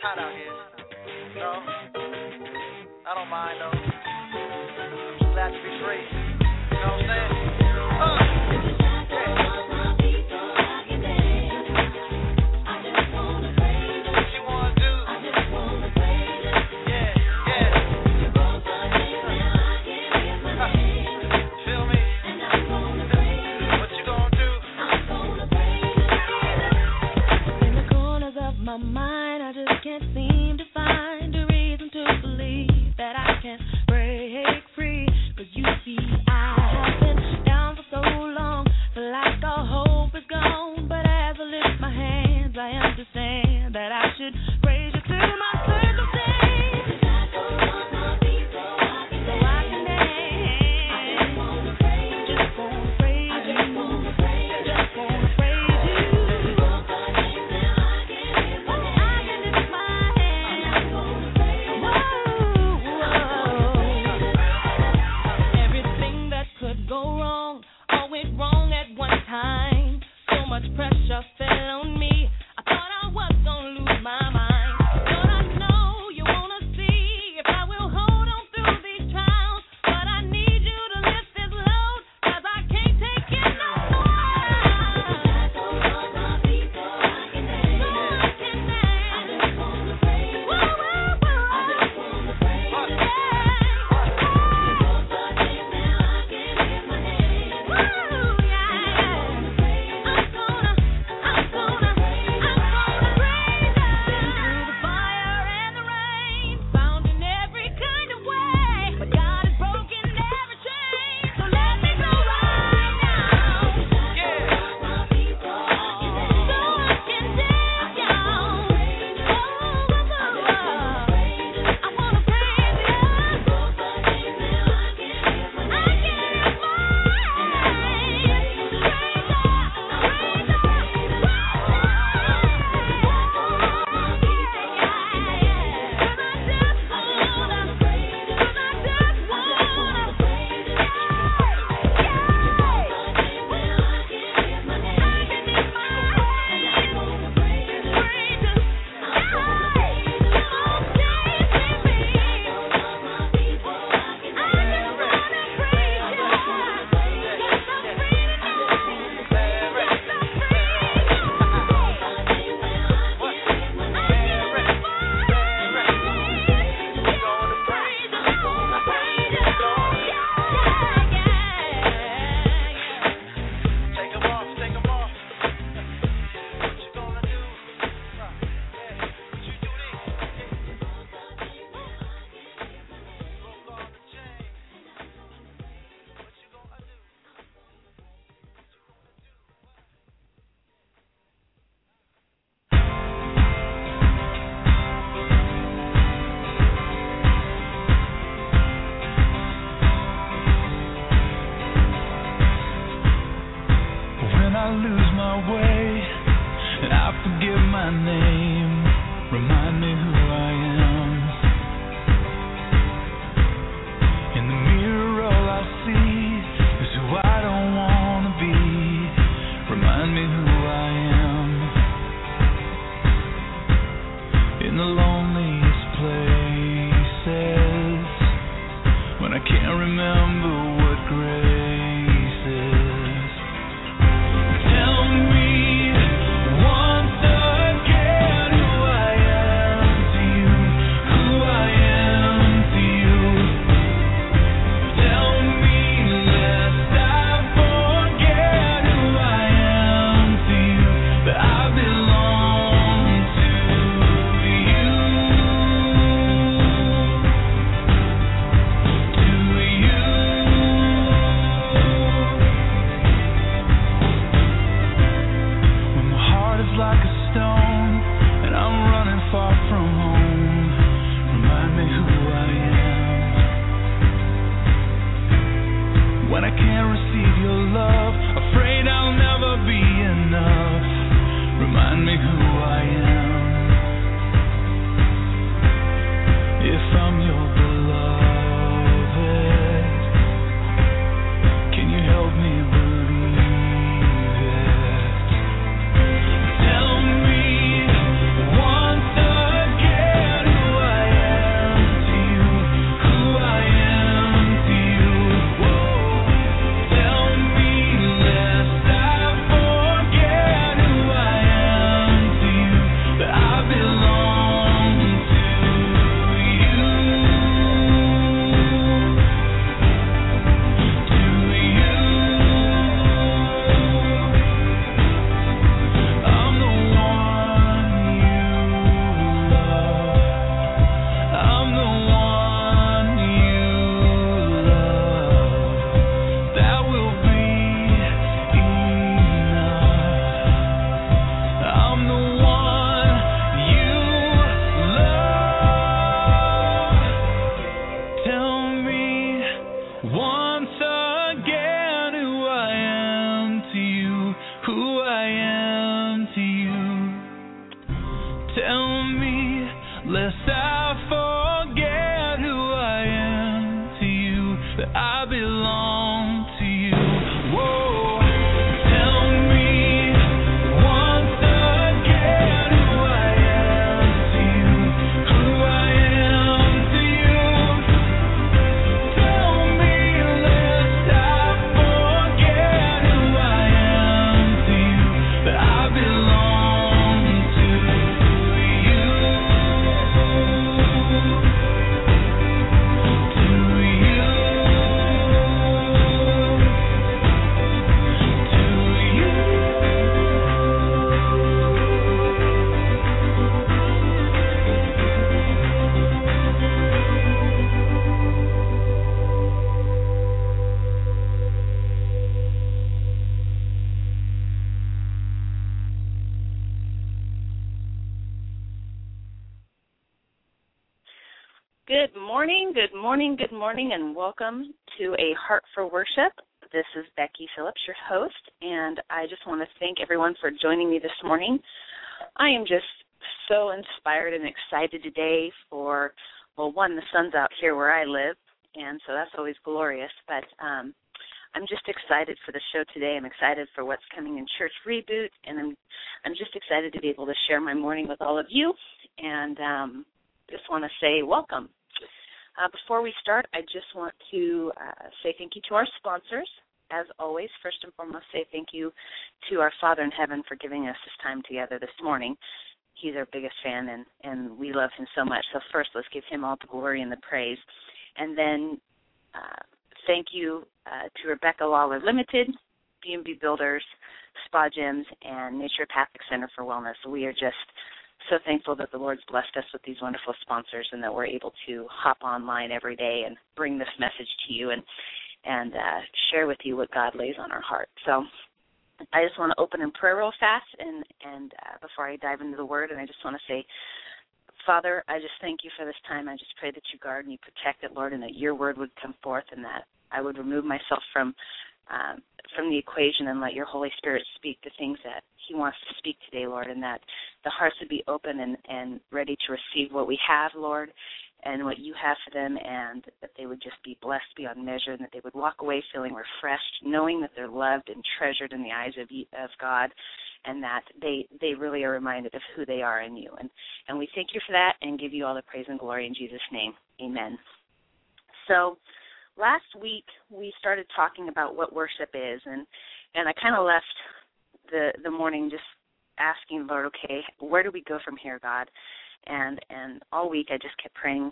hot out here. No, I don't mind though. Just glad to be free. You know what I'm saying? My mind, I just can't seem to find a reason to believe that I can break free. 'Cause you see, I have been down for so long, feel like all hope is gone. But as I lift my hands, I understand that I should praise you through my circumstance. Pressure fell on me. I thought I was gonna lose my mind. But I know you wanna see if I will hold on through these trials. But I need you to lift this load, 'cause I can't take it no more. So I can dance. I just wanna praise you. I just wanna praise you. Because I can't now, I can lift my hands. Woo, yeah. Tell me, lest I forget who I am to you, that I belong to you. Whoa, tell me once again who I am to you, who I am to you. Tell me, lest I forget who I am to you, that I belong to you. Good morning, good morning, good morning, and welcome to A Heart for Worship. This is Becky Phillips, your host, and I just want to thank everyone for joining me this morning. I am just so inspired and excited today for, well, one, the sun's out here where I live, and so that's always glorious, but I'm just excited for the show today. I'm excited for what's coming in Church Reboot, and I'm just excited to be able to share my morning with all of you, and just want to say welcome. Before we start, I just want to say thank you to our sponsors. As always, first and foremost, say thank you to our Father in Heaven for giving us this time together this morning. He's our biggest fan, and we love him so much. So first, let's give him all the glory and the praise. And then thank you to Rebecca Lawler Limited, B&B Builders, Spa Gyms, and Naturopathic Center for Wellness. We are just so thankful that the Lord's blessed us with these wonderful sponsors and that we're able to hop online every day and bring this message to you and share with you what God lays on our heart. So I just want to open in prayer real fast and before I dive into the Word, and I just want to say, Father, I just thank you for this time. I just pray that you guard and you protect it, Lord, and that your Word would come forth and that I would remove myself from the equation and let your Holy Spirit speak the things that he wants to speak today, Lord, and that the hearts would be open and ready to receive what we have, Lord, and what you have for them, and that they would just be blessed beyond measure, and that they would walk away feeling refreshed, knowing that they're loved and treasured in the eyes of God, and that they really are reminded of who they are in you. And we thank you for that and give you all the praise and glory in Jesus' name. Amen. So last week we started talking about what worship is, and I kind of left the morning just asking the Lord, okay, where do we go from here, God? And all week I just kept praying,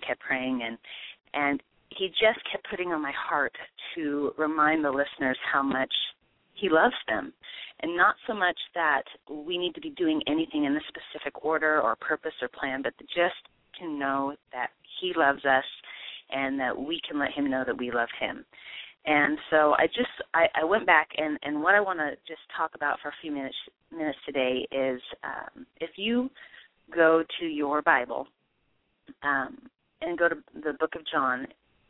and he just kept putting on my heart to remind the listeners how much he loves them, and not so much that we need to be doing anything in a specific order or purpose or plan, but just to know that he loves us and that we can let him know that we love him. And so I went back, and what I want to just talk about for a few minutes today is if you go to your Bible and go to the book of John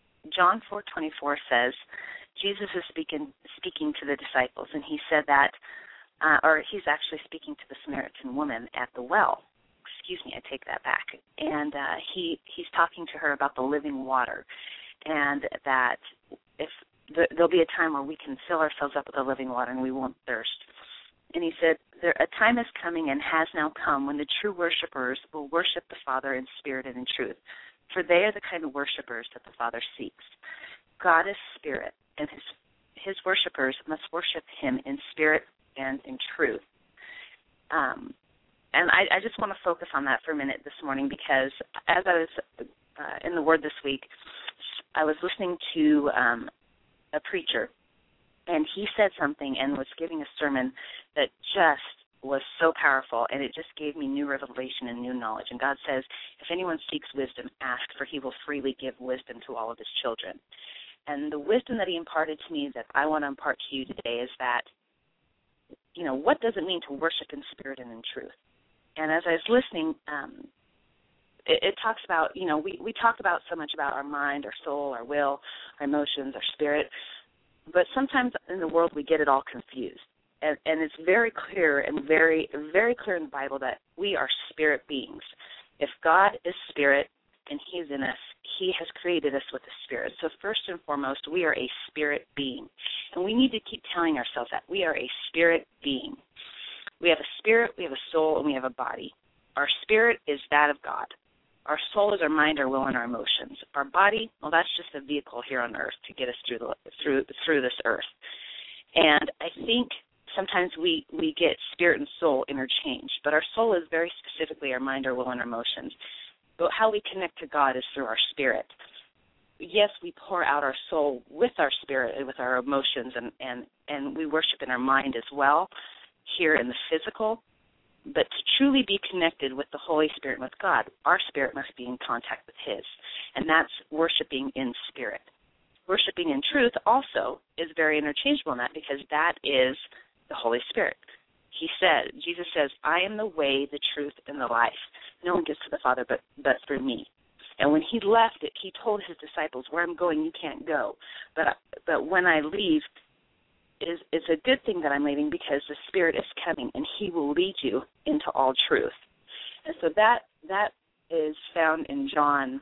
4:24 says, Jesus is speaking to the disciples, and he said that, or he's actually speaking to the Samaritan woman at the well. Excuse me, I take that back. And he's talking to her about the living water, and that if there'll be a time where we can fill ourselves up with the living water and we won't thirst. And he said, a time is coming and has now come when the true worshipers will worship the Father in spirit and in truth, for they are the kind of worshipers that the Father seeks. God is spirit, and his worshipers must worship him in spirit and in truth. And I just want to focus on that for a minute this morning, because as I was in the Word this week, I was listening to a preacher, and he said something and was giving a sermon that just was so powerful, and it just gave me new revelation and new knowledge. And God says, if anyone seeks wisdom, ask, for he will freely give wisdom to all of his children. And the wisdom that he imparted to me that I want to impart to you today is that, what does it mean to worship in spirit and in truth? And as I was listening, it talks about, we talk about so much about our mind, our soul, our will, our emotions, our spirit, but sometimes in the world we get it all confused. and it's very clear and very, very clear in the Bible that we are spirit beings. If God is spirit and he is in us, he has created us with a spirit. So first and foremost, we are a spirit being. And we need to keep telling ourselves that we are a spirit being. We have a spirit, we have a soul, and we have a body. Our spirit is that of God. Our soul is our mind, our will, and our emotions. Our body, well, that's just a vehicle here on earth to get us through this earth. And I think sometimes we get spirit and soul interchanged, but our soul is very specifically our mind, our will, and our emotions. But how we connect to God is through our spirit. Yes, we pour out our soul with our spirit and with our emotions, and we worship in our mind as well here in the physical. But to truly be connected with the Holy Spirit and with God, our spirit must be in contact with his, and that's worshiping in spirit. Worshiping in truth also is very interchangeable in that, because that is the Holy Spirit. Jesus says, I am the way, the truth, and the life. No one gets to the Father but through me. And when he left it, he told his disciples, where I'm going, you can't go. But when I leave, it's a good thing that I'm leaving, because the Spirit is coming, and he will lead you into all truth. And so that is found in John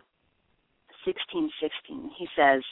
16:16. He says,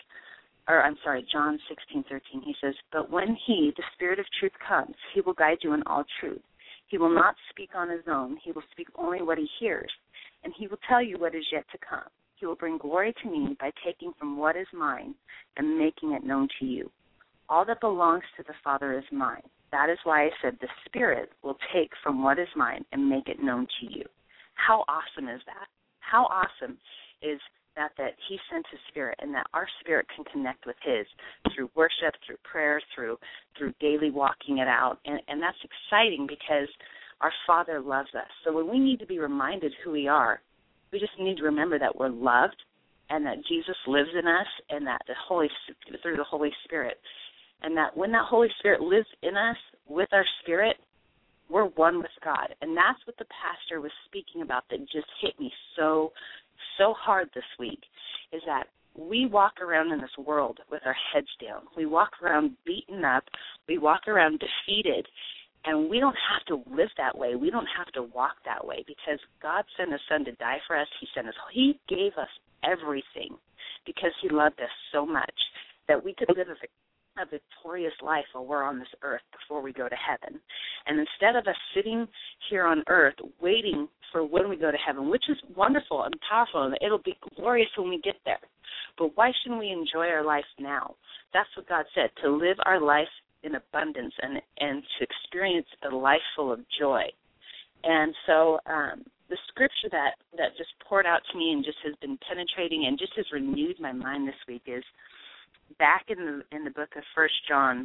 John 16:13. He says, but when he, the Spirit of truth, comes, he will guide you in all truth. He will not speak on his own. He will speak only what he hears, and he will tell you what is yet to come. He will bring glory to me by taking from what is mine and making it known to you. All that belongs to the Father is mine. That is why I said the Spirit will take from what is mine and make it known to you. How awesome is that? How awesome is that he sent his Spirit, and that our spirit can connect with his through worship, through prayer, through daily walking it out. And that's exciting, because our Father loves us. So when we need to be reminded who we are, we just need to remember that we're loved, and that Jesus lives in us, and that through the Holy Spirit. And that when that Holy Spirit lives in us with our spirit, we're one with God. And that's what the pastor was speaking about that just hit me so hard this week, is that we walk around in this world with our heads down. We walk around beaten up. We walk around defeated. And we don't have to live that way. We don't have to walk that way, because God sent his Son to die for us. He gave us everything, because he loved us so much that we could live a victorious life while we're on this earth before we go to heaven. And instead of us sitting here on earth waiting for when we go to heaven, which is wonderful and powerful, and it'll be glorious when we get there, but why shouldn't we enjoy our life now? That's what God said, to live our life in abundance and to experience a life full of joy. And so the scripture that just poured out to me and just has been penetrating and just has renewed my mind this week is back in the book of 1 John,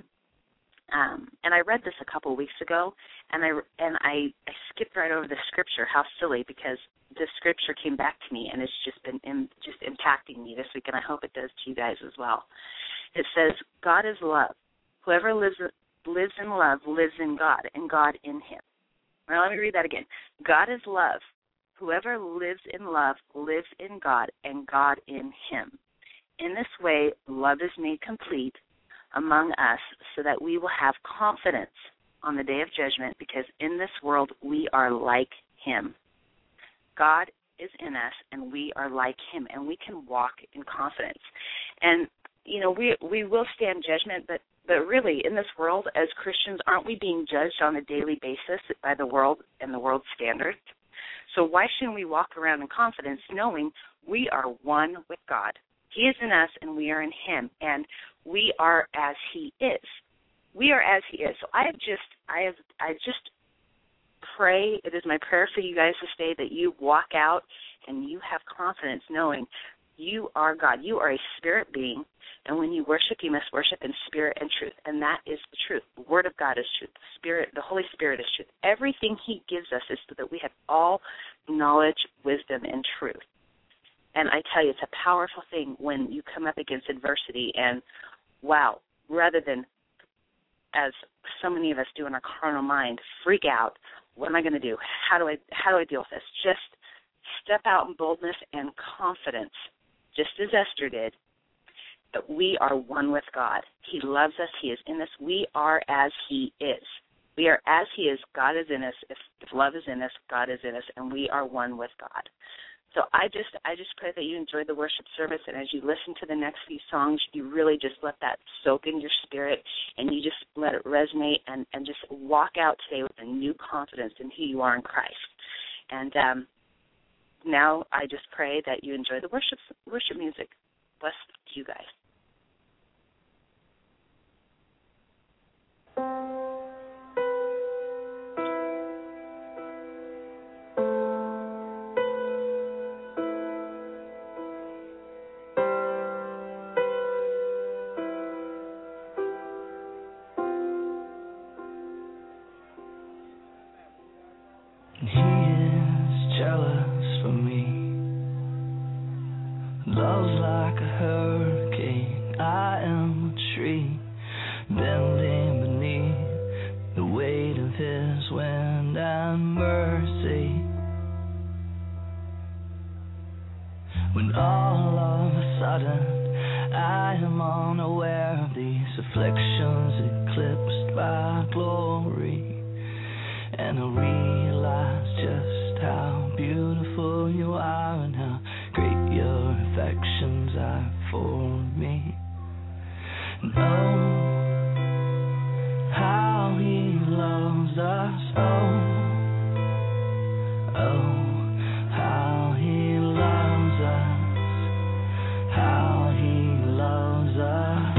and I read this a couple of weeks ago, and I skipped right over the scripture. How silly, because this scripture came back to me, and it's just been just impacting me this week, and I hope it does to you guys as well. It says, God is love. Whoever lives in love lives in God, and God in him. Now, let me read that again. God is love. Whoever lives in love lives in God, and God in him. In this way, love is made complete among us, so that we will have confidence on the day of judgment, because in this world we are like him. God is in us, and we are like him, and we can walk in confidence. And, we will stand judgment, but really, in this world, as Christians, aren't we being judged on a daily basis by the world and the world's standards? So why shouldn't we walk around in confidence, knowing we are one with God? He is in us, and we are in him, and we are as he is. We are as he is. So I just pray. It is my prayer for you guys this day that you walk out and you have confidence, knowing you are God. You are a spirit being, and when you worship, you must worship in spirit and truth, and that is the truth. The Word of God is truth. The Holy Spirit is truth. Everything he gives us is so that we have all knowledge, wisdom, and truth. And I tell you, it's a powerful thing when you come up against adversity and, wow, rather than, as so many of us do in our carnal mind, freak out, what am I going to do? How do I deal with this? Just step out in boldness and confidence, just as Esther did, that we are one with God. He loves us. He is in us. We are as he is. We are as He is. God is in us. If love is in us, God is in us, and we are one with God. So I just pray that you enjoy the worship service, and as you listen to the next few songs, you really just let that soak in your spirit, and you just let it resonate, and just walk out today with a new confidence in who you are in Christ. And now I just pray that you enjoy the worship music. Bless you guys. Love's like a hurricane, I am a tree, bending beneath the weight of His wind and mercy. When all of a sudden I am unaware of these afflictions eclipsed by glory, and I realize just how beautiful you are and how great your affections are for me. And oh, how He loves us, how He loves us, how He loves us.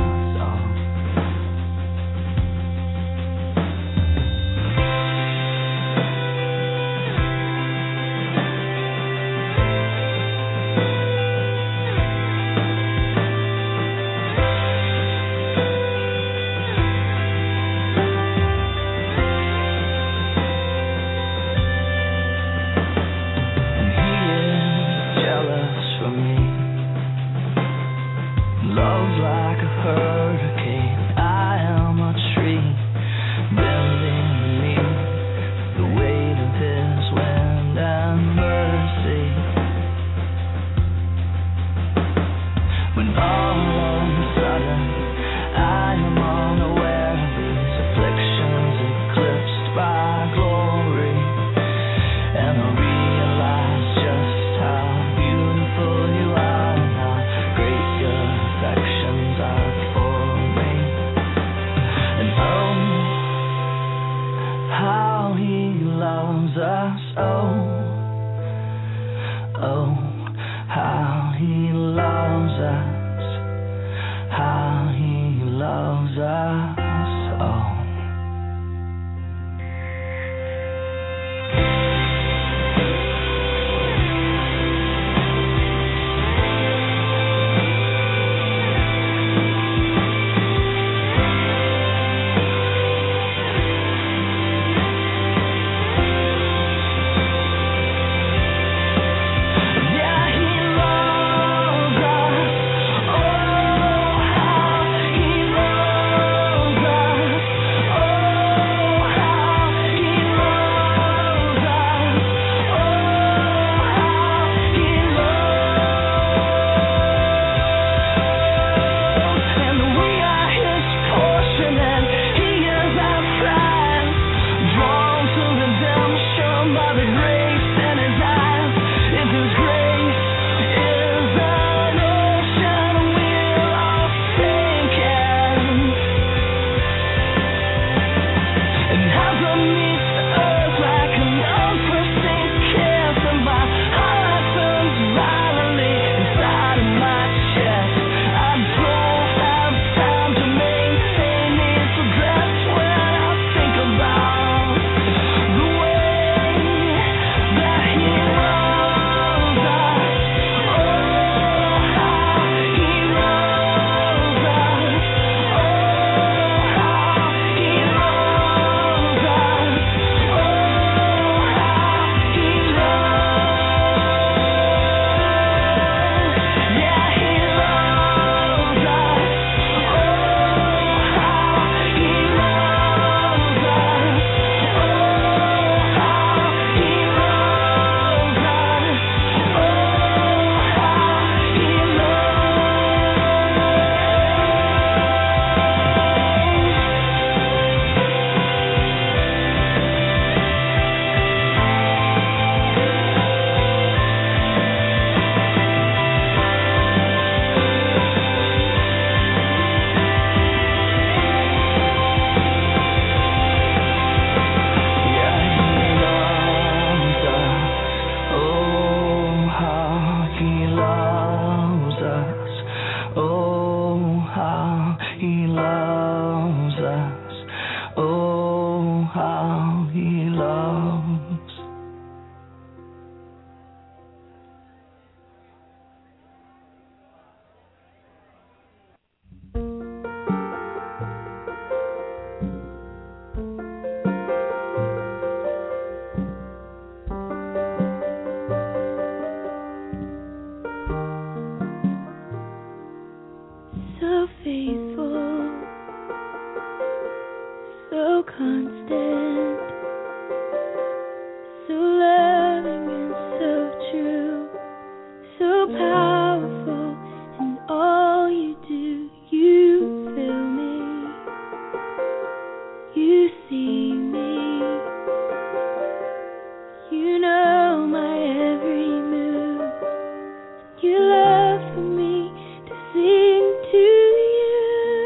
You know my every move. You love for me to sing to you.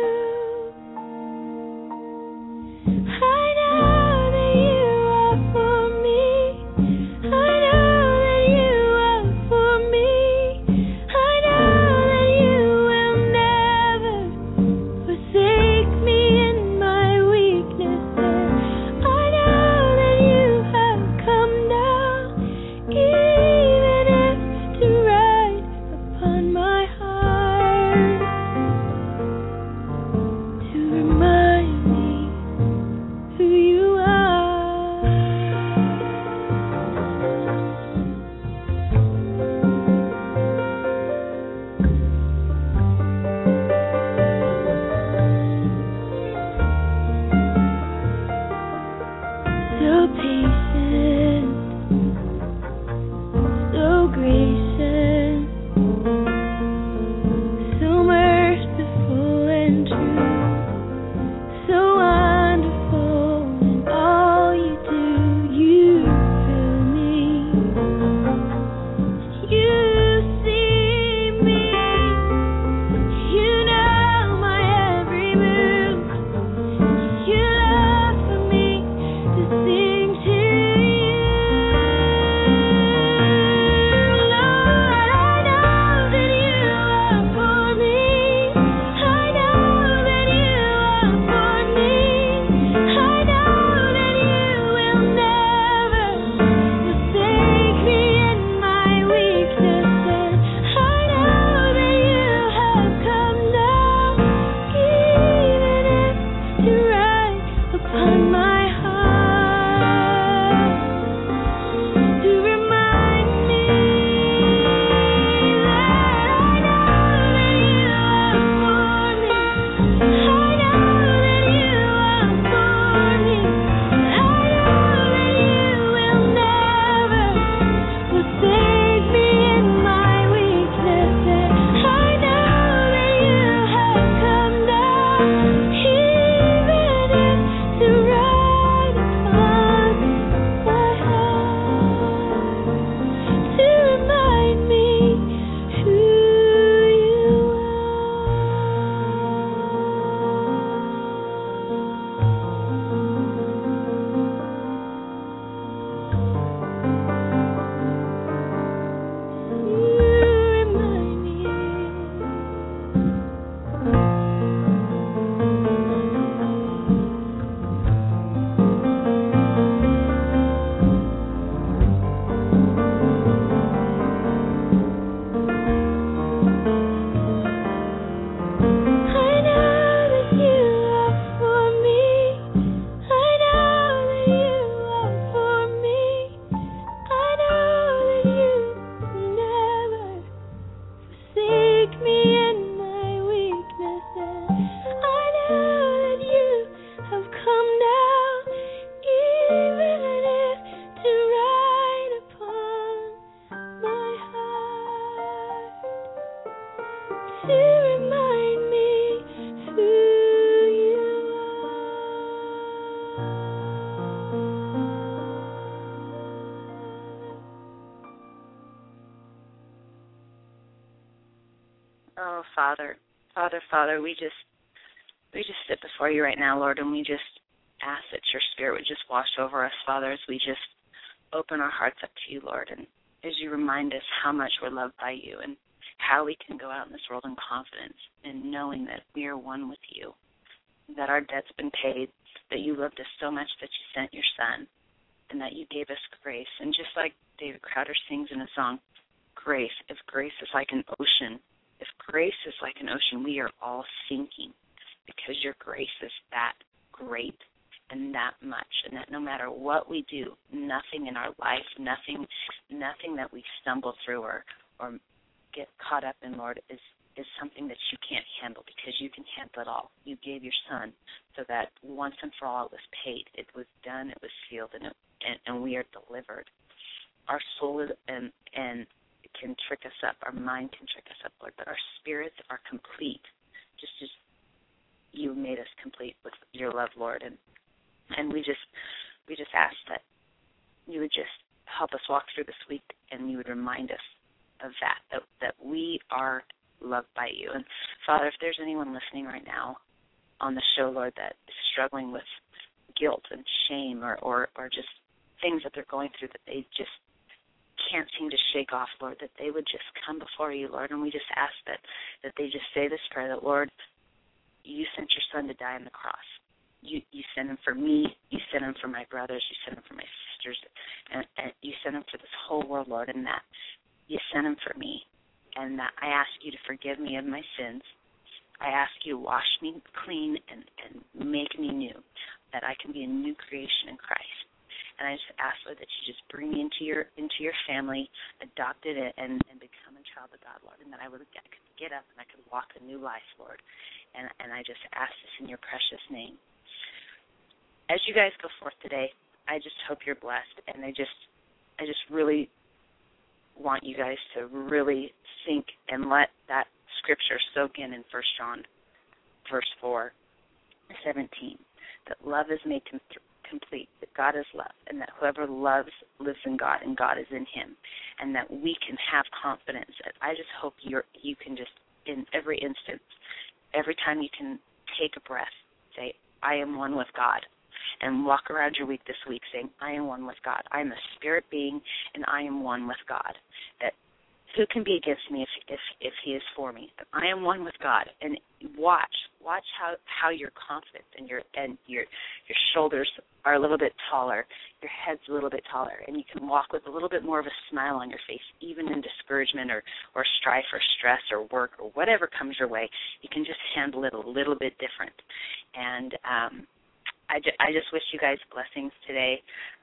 I know that you are for me. I know that you are for me. I know that you will never forsake me in my weakness. I know that you have come down, even if to ride upon my heart, to remind me who you are. So patient, so gracious, so merciful and true, so wonderful in all you do. You fill me, you see me, you know my every move. You love for me to sing to you. Lord, I know that you are for me. I know that you are for me. I know that you will never forsake me in my weakness. And I know that you have come down, even if to ride upon my heart, to remind me that I know that you are for me. I know that you are for me. I know that you will never forsake me in my weakness. And I know that you have come down, even if to ride upon my heart, to remind me who you are. You remind I know that you are for me. I know that you are for me. I know that you will never forsake me in my weakness. And I know that you have come down, even if to ride upon my heart, to remind me who you Oh, Father, Father, we just sit before you right now, Lord, and we just ask that your Spirit would just wash over us, Father, as we just open our hearts up to you, Lord, and as you remind us how much we're loved by you and how we can go out in this world in confidence and knowing that we are one with you, that our debt's been paid, that you loved us so much that you sent your Son, and that you gave us grace. And just like David Crowder sings in a song, grace, if grace is like an ocean, if grace is like an ocean, we are all sinking because your grace is that great and that much, and that no matter what we do, nothing in our life, nothing that we stumble through or get caught up in, Lord, is something that you can't handle, because you can handle it all. You gave your Son so that once and for all it was paid. It was done, it was sealed, and we are delivered. Our soul and can trick us up, our mind can trick us up, Lord, but our spirits are complete, just as you made us complete with your love, Lord. And we just ask that you would just help us walk through this week, and you would remind us of that we are loved by you. And Father, if there's anyone listening right now on the show, Lord, that is struggling with guilt and shame or just things that they're going through that they just can't seem to shake off, Lord, that they would just come before you, Lord, and we just ask that they just say this prayer, that, Lord, you sent your son to die on the cross. You sent him for me. You sent him for my brothers. You sent him for my sisters. And you sent him for this whole world, Lord, and that you sent him for me. And that I ask you to forgive me of my sins. I ask you to wash me clean and make me new, that I can be a new creation in Christ. And I just ask, Lord, that you just bring me into your family, adopted it, and become a child of God, Lord, and that I could get up and I could walk a new life, Lord. And I just ask this in your precious name. As you guys go forth today, I just hope you're blessed, and I just really want you guys to really think and let that scripture soak in 1 John, verse 4:17, that love is made complete, that God is love, and that whoever loves lives in God, and God is in him, and that we can have confidence. I just hope you can just, in every instance, every time you can take a breath, say, I am one with God, and walk around your week this week saying, I am one with God. I am a spirit being, and I am one with God. That who can be against me if he is for me? I am one with God. And watch how you're confident, and your shoulders are a little bit taller, your head's a little bit taller, and you can walk with a little bit more of a smile on your face, even in discouragement or strife or stress or work or whatever comes your way. You can just handle it a little bit different. And I just wish you guys blessings today.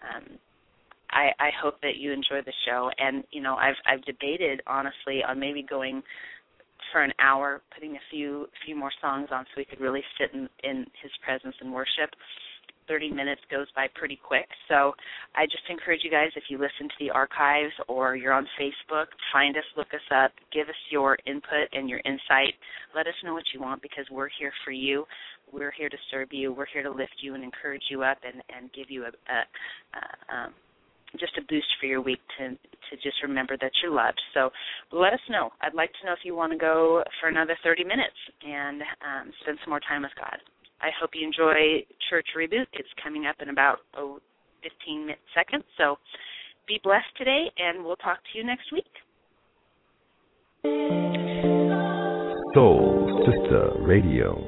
I hope that you enjoy the show. And, I've debated, honestly, on maybe going for an hour, putting a few more songs on so we could really sit in his presence and worship. 30 minutes goes by pretty quick. So I just encourage you guys, if you listen to the archives or you're on Facebook, find us, look us up, give us your input and your insight. Let us know what you want, because we're here for you. We're here to serve you. We're here to lift you and encourage you up and give you just a boost for your week to just remember that you're loved. So let us know. I'd like to know if you want to go for another 30 minutes and spend some more time with God. I hope you enjoy Church Reboot. It's coming up in about 15 seconds. So be blessed today, and we'll talk to you next week. Soul Sister Radio.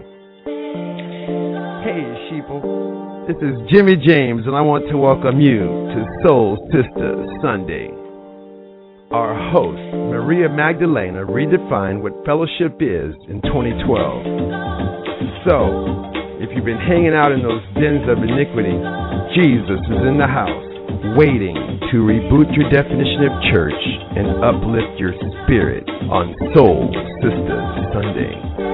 Hey, sheeple. This is Jimmy James, and I want to welcome you to Soul Sister Sunday. Our host, Maria Magdalena, redefined what fellowship is in 2012. So, if you've been hanging out in those dens of iniquity, Jesus is in the house, waiting to reboot your definition of church and uplift your spirit on Soul Sister Sunday.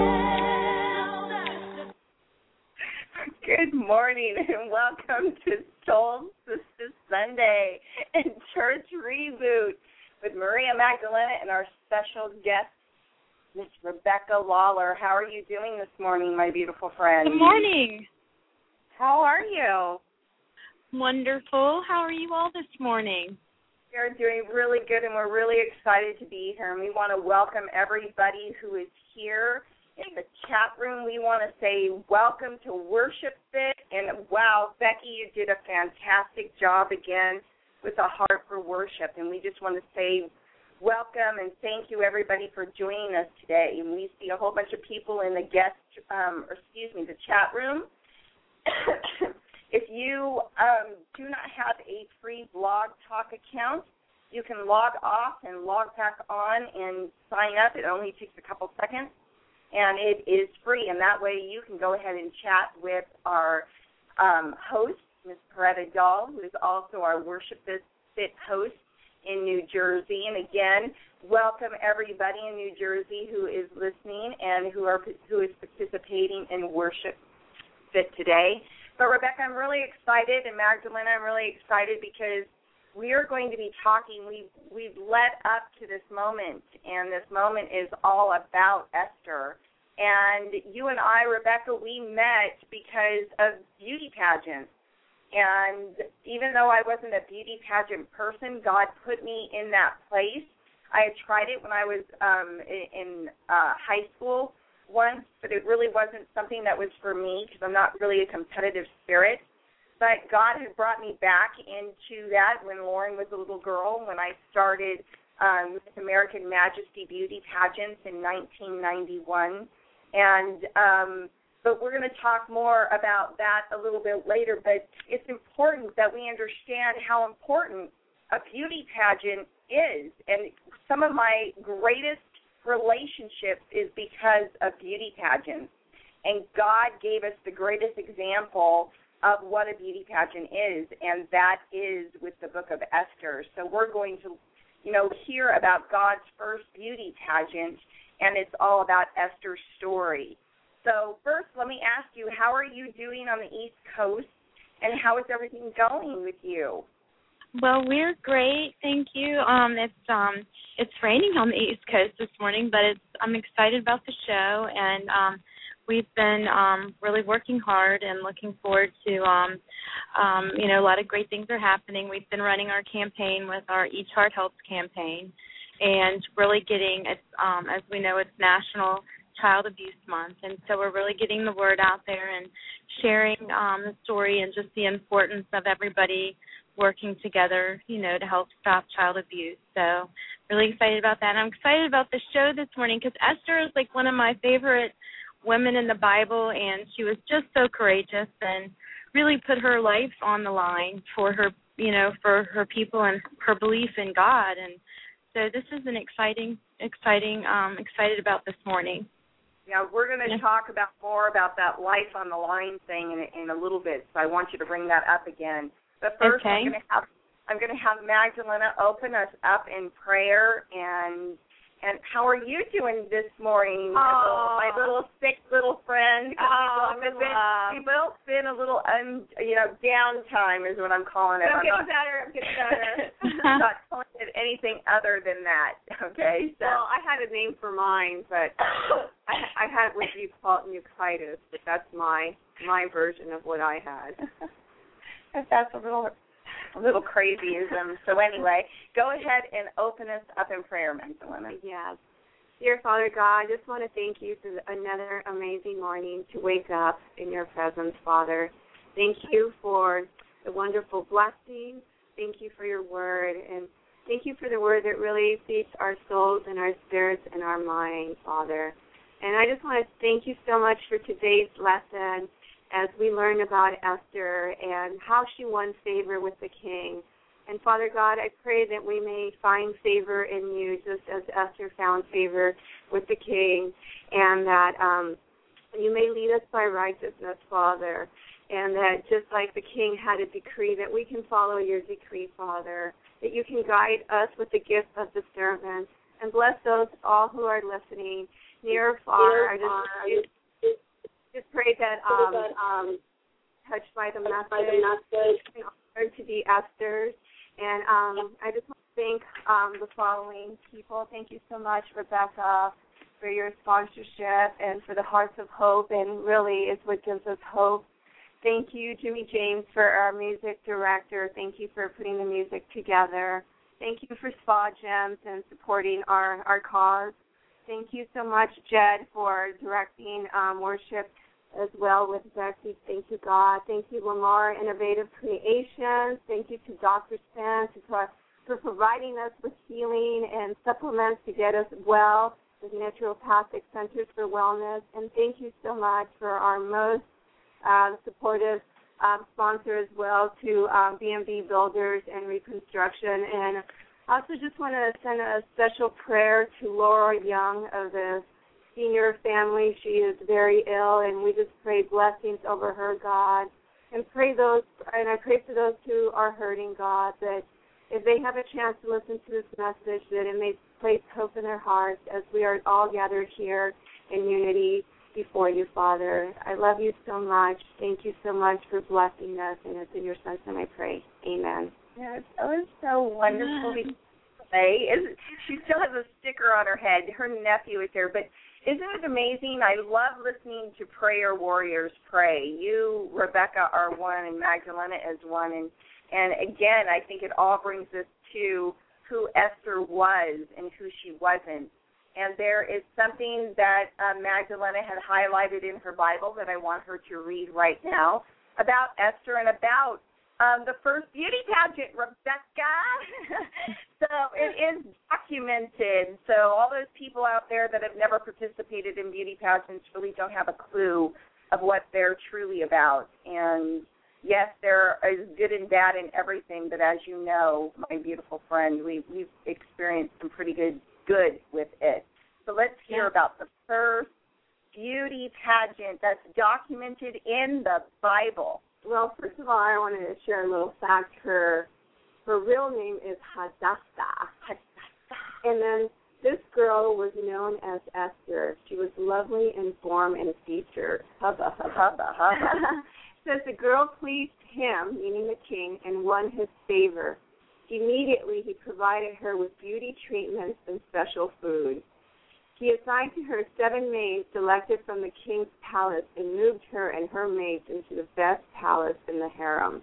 Good morning and welcome to Soul Sister Sunday and Church Reboot with Maria Magdalena and our special guest, Miss Rebecca Lawler. How are you doing this morning, my beautiful friend? Good morning. How are you? Wonderful. How are you all this morning? We're doing really good, and we're really excited to be here. And we want to welcome everybody who is here in the chat room. We want to say welcome to Worship Fit. And, wow, Becky, you did a fantastic job again with a heart for worship. And we just want to say welcome and thank you, everybody, for joining us today. And we see a whole bunch of people in the the chat room. If you do not have a free Blog Talk account, you can log off and log back on and sign up. It only takes a couple seconds, and it is free. And that way you can go ahead and chat with our host, Ms. Coretta Dahl, who is also our Worship Fit host in New Jersey. And again, welcome everybody in New Jersey who is listening and who is participating in Worship Fit today. But Rebecca, I'm really excited, and Magdalena, I'm really excited because we are going to be talking. We've led up to this moment, and this moment is all about Esther. And you and I, Rebecca, we met because of beauty pageants. And even though I wasn't a beauty pageant person, God put me in that place. I had tried it when I was in high school once, but it really wasn't something that was for me because I'm not really a competitive spirit. But God had brought me back into that when Lauren was a little girl, when I started Miss American Majesty Beauty Pageants in 1991. And but we're going to talk more about that a little bit later. But it's important that we understand how important a beauty pageant is. And some of my greatest relationships is because of beauty pageants. And God gave us the greatest example of what a beauty pageant is, and that is with the book of Esther. So we're going to, hear about God's first beauty pageant, and it's all about Esther's story. So first, let me ask you, how are you doing on the East Coast, and how is everything going with you? Well, we're great, thank you. It's raining on the East Coast this morning, but I'm excited about the show, and we've been really working hard and looking forward to, a lot of great things are happening. We've been running our campaign with our Each Heart Helps campaign, and really getting, as we know, it's National Child Abuse Month, and so we're really getting the word out there and sharing the story and just the importance of everybody working together, to help stop child abuse. So really excited about that. And I'm excited about the show this morning because Esther is like one of my favorite women in the Bible, and she was just so courageous and really put her life on the line for her, for her people and her belief in God. And so this is an excited about this morning. Yeah, we're going to talk more about that life on the line thing in a little bit, so I want you to bring that up again. But first, okay. I'm going to have Magdalena open us up in prayer. And how are you doing this morning, my little sick little friend? We've both been a little downtime is what I'm calling it. I'm getting better. I'm not calling it anything other than that. Okay. So. Well, I had a name for mine, but I had what you call mucitis, but that's my version of what I had. That's a little crazyism. So anyway, go ahead and open us up in prayer, Magdalena. Yes. Dear Father God, I just want to thank you for another amazing morning to wake up in your presence, Father. Thank you for the wonderful blessings. Thank you for your word. And thank you for the word that really feeds our souls and our spirits and our minds, Father. And I just want to thank you so much for today's lesson as we learn about Esther and how she won favor with the king. And Father God, I pray that we may find favor in you just as Esther found favor with the king, and that you may lead us by righteousness, Father, and that just like the king had a decree, that we can follow your decree, Father, that you can guide us with the gift of discernment, and bless those all who are listening, near or far. I just pray that touched by the message and honored to be Esther's. And I just want to thank the following people. Thank you so much, Rebecca, for your sponsorship and for the Hearts of Hope, and really is what gives us hope. Thank you, Jimmy James, for our music director. Thank you for putting the music together. Thank you for Spa Gems and supporting our cause. Thank you so much, Jed, for directing worship as well with Becky. Thank you, God. Thank you, Lamar Innovative Creations. Thank you to Dr. Spence for providing us with healing and supplements to get us well with Naturopathic Centers for Wellness. And thank you so much for our most supportive sponsor as well, to BMB Builders and Reconstruction. And I also just want to send a special prayer to Laura Young of the senior family. She is very ill, and we just pray blessings over her, God. And I pray for those who are hurting, God, that if they have a chance to listen to this message, that it may place hope in their hearts as we are all gathered here in unity before you, Father. I love you so much. Thank you so much for blessing us, and it's in your Son's name I pray. Amen. Yes, that was so wonderful. way. She still has a sticker on her head. Her nephew is here. But isn't it amazing? I love listening to prayer warriors pray. You, Rebecca, are one, and Magdalena is one. And again, I think it all brings us to who Esther was and who she wasn't. And there is something that Magdalena had highlighted in her Bible that I want her to read right now about Esther and about the first beauty pageant, Rebecca. So it is documented. So all those people out there that have never participated in beauty pageants really don't have a clue of what they're truly about. And yes, there is good and bad in everything, but as you know, my beautiful friend, we've experienced some pretty good with it. So let's hear about the first beauty pageant that's documented in the Bible. Well, first of all, I wanted to share a little fact. Her real name is Hadassah. And then this girl was known as Esther. She was lovely in form and feature. Hubba, hubba, hubba, hubba. Says the girl pleased him, meaning the king, and won his favor. Immediately, he provided her with beauty treatments and special food. He assigned to her 7 maids selected from the king's palace and moved her and her maids into the best palace in the harem.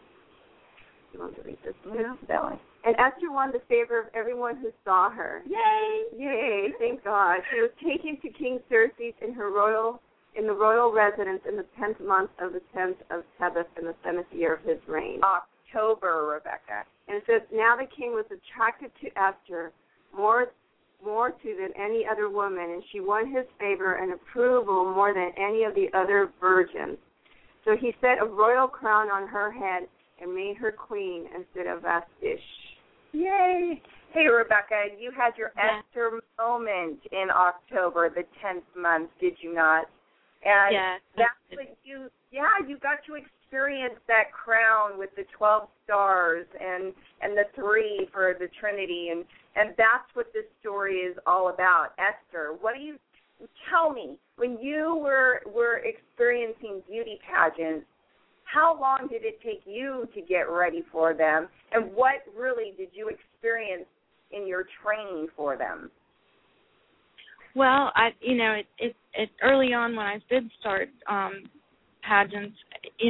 You want to read this? Yeah. And Esther won the favor of everyone who saw her. Yay! Yay! Thank God. She was taken to King Xerxes in the royal residence in the 10th month of the 10th of Tebeth in the 7th year of his reign. October, Rebecca. And it says, now the king was attracted to Esther more to than any other woman, and she won his favor and approval more than any of the other virgins. So he set a royal crown on her head and made her queen instead of Vashti. Yay! Hey, Rebecca, you had your Esther moment in October, the 10th month, did you not? And that's what you got to experience that crown with the 12 stars and the 3 for the Trinity, and that's what this story is all about. Esther, what do you tell me, when you were experiencing beauty pageants, how long did it take you to get ready for them, and what really did you experience in your training for them? Well, it early on when I did start pageants,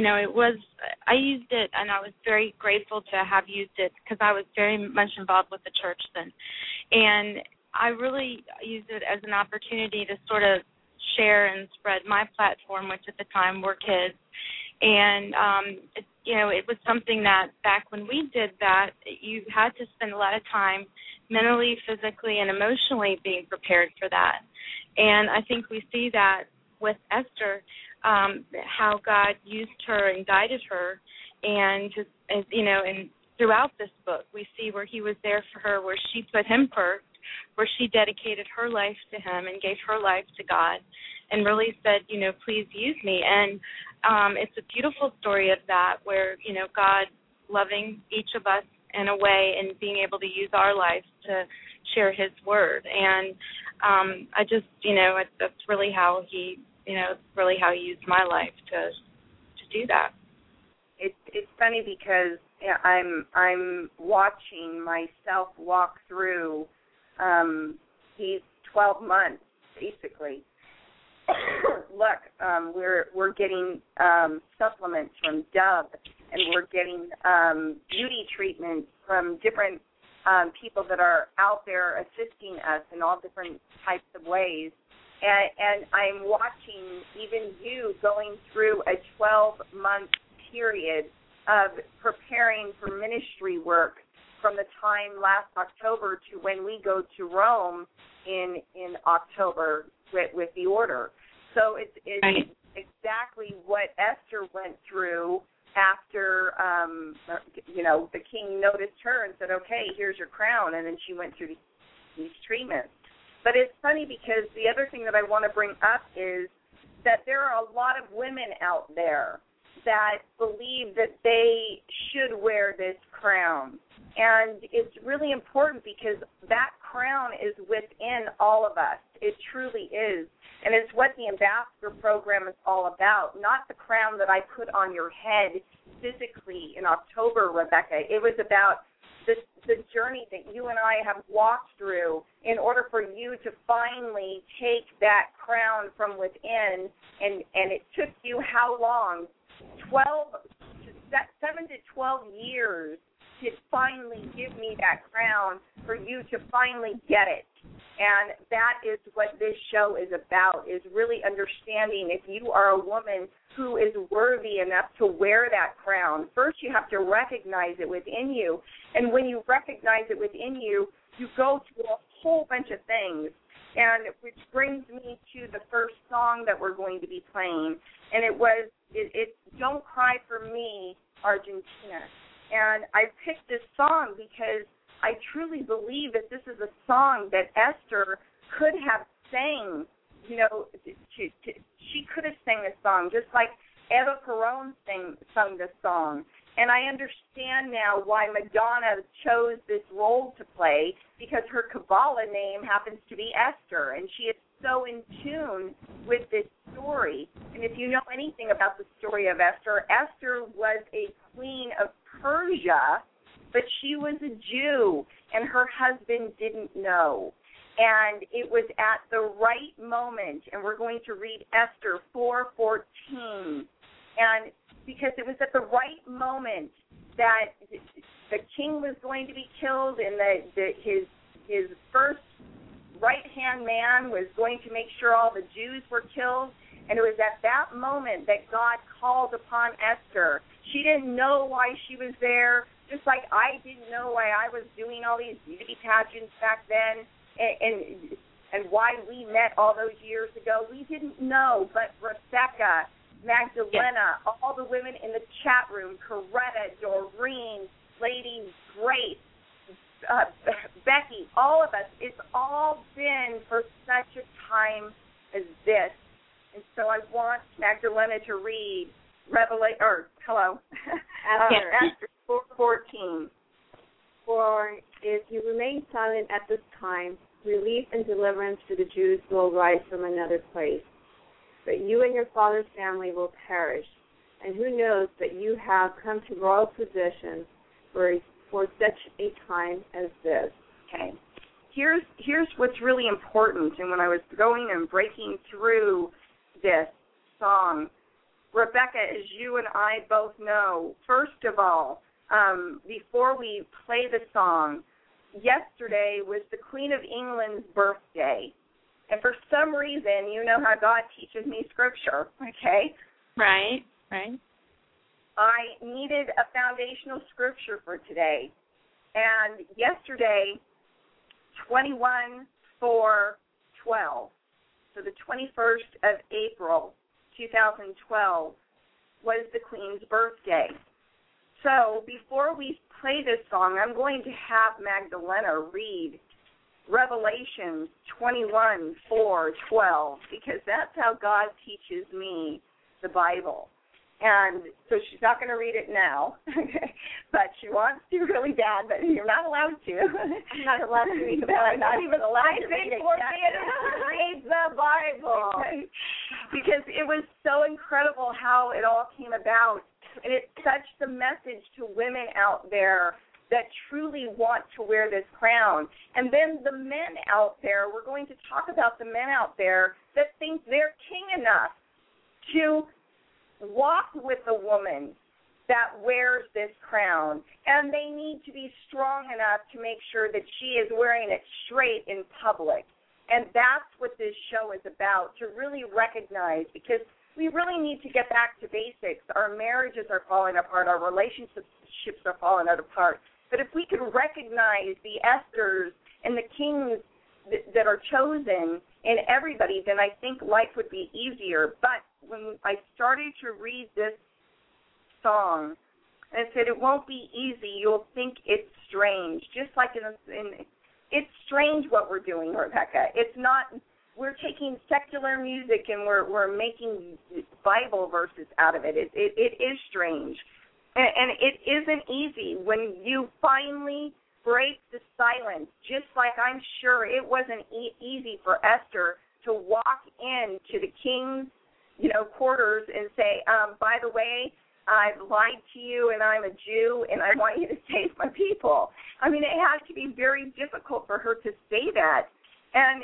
I used it, and I was very grateful to have used it because I was very much involved with the church then. And I really used it as an opportunity to sort of share and spread my platform, which at the time were kids. And, it was something that back when we did that, you had to spend a lot of time mentally, physically, and emotionally being prepared for that. And I think we see that with Esther, how God used her and guided her. And throughout this book, we see where he was there for her, where she put him first, where she dedicated her life to him and gave her life to God and really said, please use me. And it's a beautiful story of that where, God loving each of us in a way and being able to use our lives to share his word. And I just, that's really how he, really how he used my life to do that. It's funny because I'm watching myself walk through these 12 months, basically. Look, we're getting supplements from Dove, and we're getting beauty treatments from different people that are out there assisting us in all different types of ways. And I'm watching even you going through a 12-month period of preparing for ministry work from the time last October to when we go to Rome in October with the order. So it's exactly what Esther went through after, the king noticed her and said, okay, here's your crown, and then she went through these treatments. But it's funny because the other thing that I want to bring up is that there are a lot of women out there that believe that they should wear this crown. And it's really important because that crown is within all of us. It truly is. And it's what the ambassador program is all about, not the crown that I put on your head physically in October, Rebecca. It was about the journey that you and I have walked through in order for you to finally take that crown from within. And it took you how long? 7 to 12 years to finally give me that crown for you to finally get it. And that is what this show is about, is really understanding if you are a woman who is worthy enough to wear that crown. First, you have to recognize it within you. And when you recognize it within you, you go through a whole bunch of things. And which brings me to the first song that we're going to be playing. And it's Don't Cry for Me, Argentina. And I picked this song because I truly believe that this is a song that Esther could have sang. You know, she could have sang this song, just like Eva Peron sung this song. And I understand now why Madonna chose this role to play, because her Kabbalah name happens to be Esther, and she is so in tune with this story. And if you know anything about the story of Esther, Esther was a queen of Persia, but she was a Jew, and her husband didn't know. And it was at the right moment, and we're going to read Esther 4:14, and because it was at the right moment that the king was going to be killed, and his first right-hand man was going to make sure all the Jews were killed, and it was at that moment that God called upon Esther. She didn't know why she was there, just like I didn't know why I was doing all these beauty pageants back then, and why we met all those years ago. We didn't know, but Rebecca, Magdalena, all the women in the chat room, Coretta, Doreen, Lady Grace, Becky, all of us, it's all been for such a time as this. And so I want Magdalena to read Esther 4:14. For if you remain silent at this time, relief and deliverance to the Jews will rise from another place. But you and your father's family will perish. And who knows that you have come to royal position for such a time as this. Okay. Here's what's really important. And when I was going and breaking through this song, Rebecca, as you and I both know, first of all, before we play the song, yesterday was the Queen of England's birthday. And for some reason, you know how God teaches me Scripture, okay? Right. I needed a foundational Scripture for today. And yesterday, 21/4/12, so the 21st of April, 2012, was the Queen's birthday. So before we play this song, I'm going to have Magdalena read Revelations 21:4-12, because that's how God teaches me the Bible. And so she's not going to read it now, but she wants to really bad, but you're not allowed to. I'm not allowed to read the Bible. I'm not even allowed to read it. Read the Bible. Okay. Because it was so incredible how it all came about. And it's such the message to women out there that truly want to wear this crown. And then the men out there, we're going to talk about the men out there that think they're king enough to walk with a woman that wears this crown. And they need to be strong enough to make sure that she is wearing it straight in public. And that's what this show is about, to really recognize, because we really need to get back to basics. Our marriages are falling apart. Our relationships are falling apart. But if we could recognize the Esthers and the kings that are chosen in everybody, then I think life would be easier. But when I started to read this song, and it said it won't be easy, you'll think it's strange. Just like it's strange what we're doing, Rebecca. It's not. We're taking secular music and we're making Bible verses out of it. It is strange. And it isn't easy when you finally break the silence, just like I'm sure it wasn't easy for Esther to walk into the king's, quarters and say, by the way, I've lied to you and I'm a Jew and I want you to save my people. I mean, it had to be very difficult for her to say that. And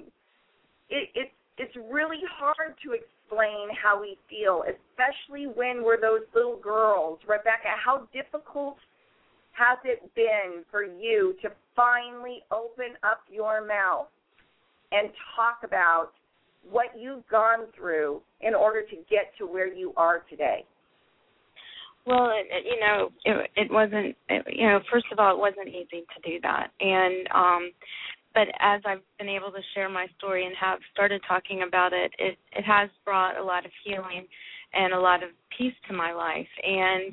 it's really hard to explain how we feel, especially when we're those little girls. Rebecca, how difficult has it been for you to finally open up your mouth and talk about what you've gone through in order to get to where you are today? Well, it wasn't, first of all, it wasn't easy to do that. And but as I've been able to share my story and have started talking about it, it has brought a lot of healing and a lot of peace to my life. And,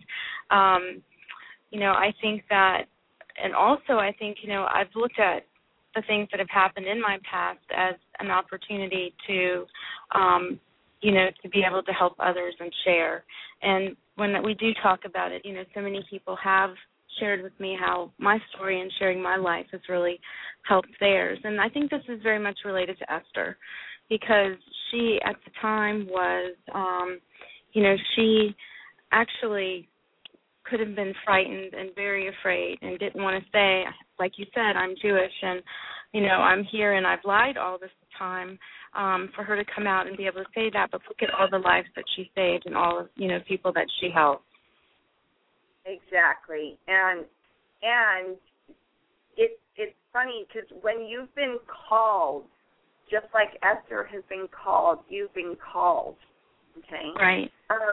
I think that, and also I think, I've looked at the things that have happened in my past as an opportunity to, to be able to help others and share. And when we do talk about it, so many people have shared with me how my story and sharing my life has really helped theirs. And I think this is very much related to Esther, because she at the time was, she actually could have been frightened and very afraid and didn't want to say, like you said, I'm Jewish and, I'm here and I've lied all this time, for her to come out and be able to say that. But look at all the lives that she saved and all of, people that she helped. Exactly. And it's funny because when you've been called, just like Esther has been called, you've been called, okay? Right.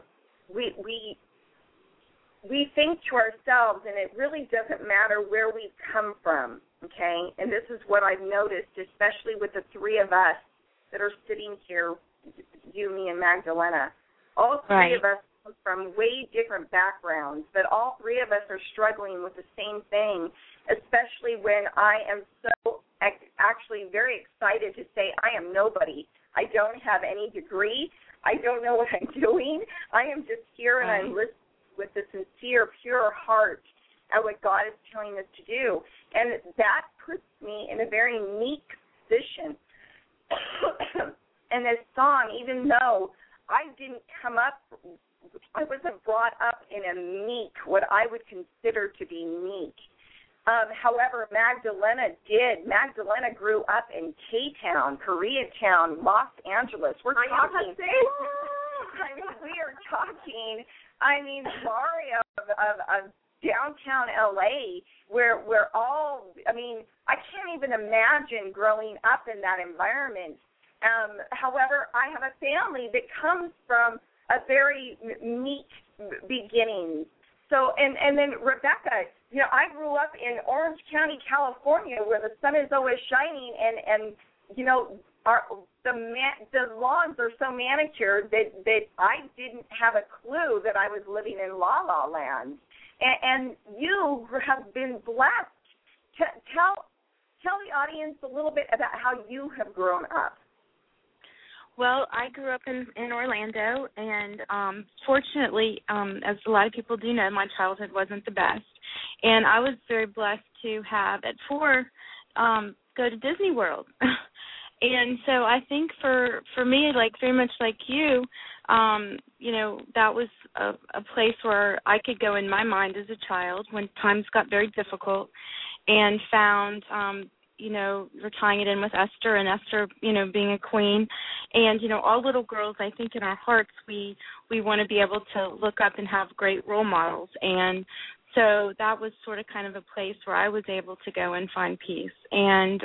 We think to ourselves, and it really doesn't matter where we've come from, okay? And this is what I've noticed, especially with the three of us that are sitting here, you, me, and Magdalena. All three of us come from way different backgrounds, but all three of us are struggling with the same thing, especially when I am so actually very excited to say I am nobody. I don't have any degree. I don't know what I'm doing. I am just here and I'm listening with a sincere, pure heart at what God is telling us to do. And that puts me in a very meek position. And this song, even though I wasn't brought up in a meek, what I would consider to be meek. However, Magdalena did. Magdalena grew up in K-Town, Koreatown, Los Angeles. We are talking, Mario of downtown L.A., where I can't even imagine growing up in that environment. However, I have a family that comes from a very meek beginning. So, and then Rebecca, I grew up in Orange County, California, where the sun is always shining, and the lawns are so manicured that I didn't have a clue that I was living in La La Land. And you have been blessed. Tell the audience a little bit about how you have grown up. Well, I grew up in Orlando, and fortunately, as a lot of people do know, my childhood wasn't the best. And I was very blessed to have, at 4, go to Disney World. And so I think for me, like very much like you, that was a place where I could go in my mind as a child when times got very difficult, and found, we're tying it in with Esther, and Esther, being a queen. And, all little girls, I think in our hearts, we want to be able to look up and have great role models. And so that was sort of kind of a place where I was able to go and find peace. And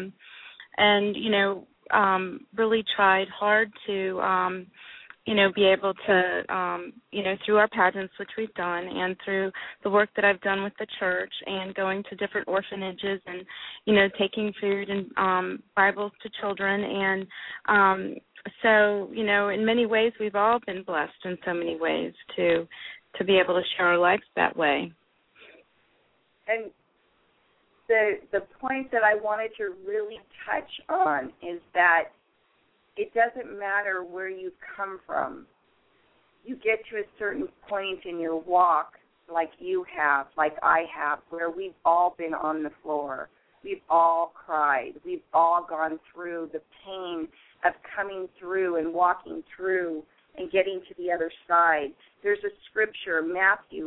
really tried hard to, be able to, through our pageants, which we've done, and through the work that I've done with the church and going to different orphanages and, taking food and Bibles to children. And so, in many ways, we've all been blessed in so many ways to be able to share our lives that way. And the point that I wanted to really touch on is that it doesn't matter where you come from. You get to a certain point in your walk, like you have, like I have, where we've all been on the floor. We've all cried. We've all gone through the pain of coming through and walking through and getting to the other side. There's a scripture, Matthew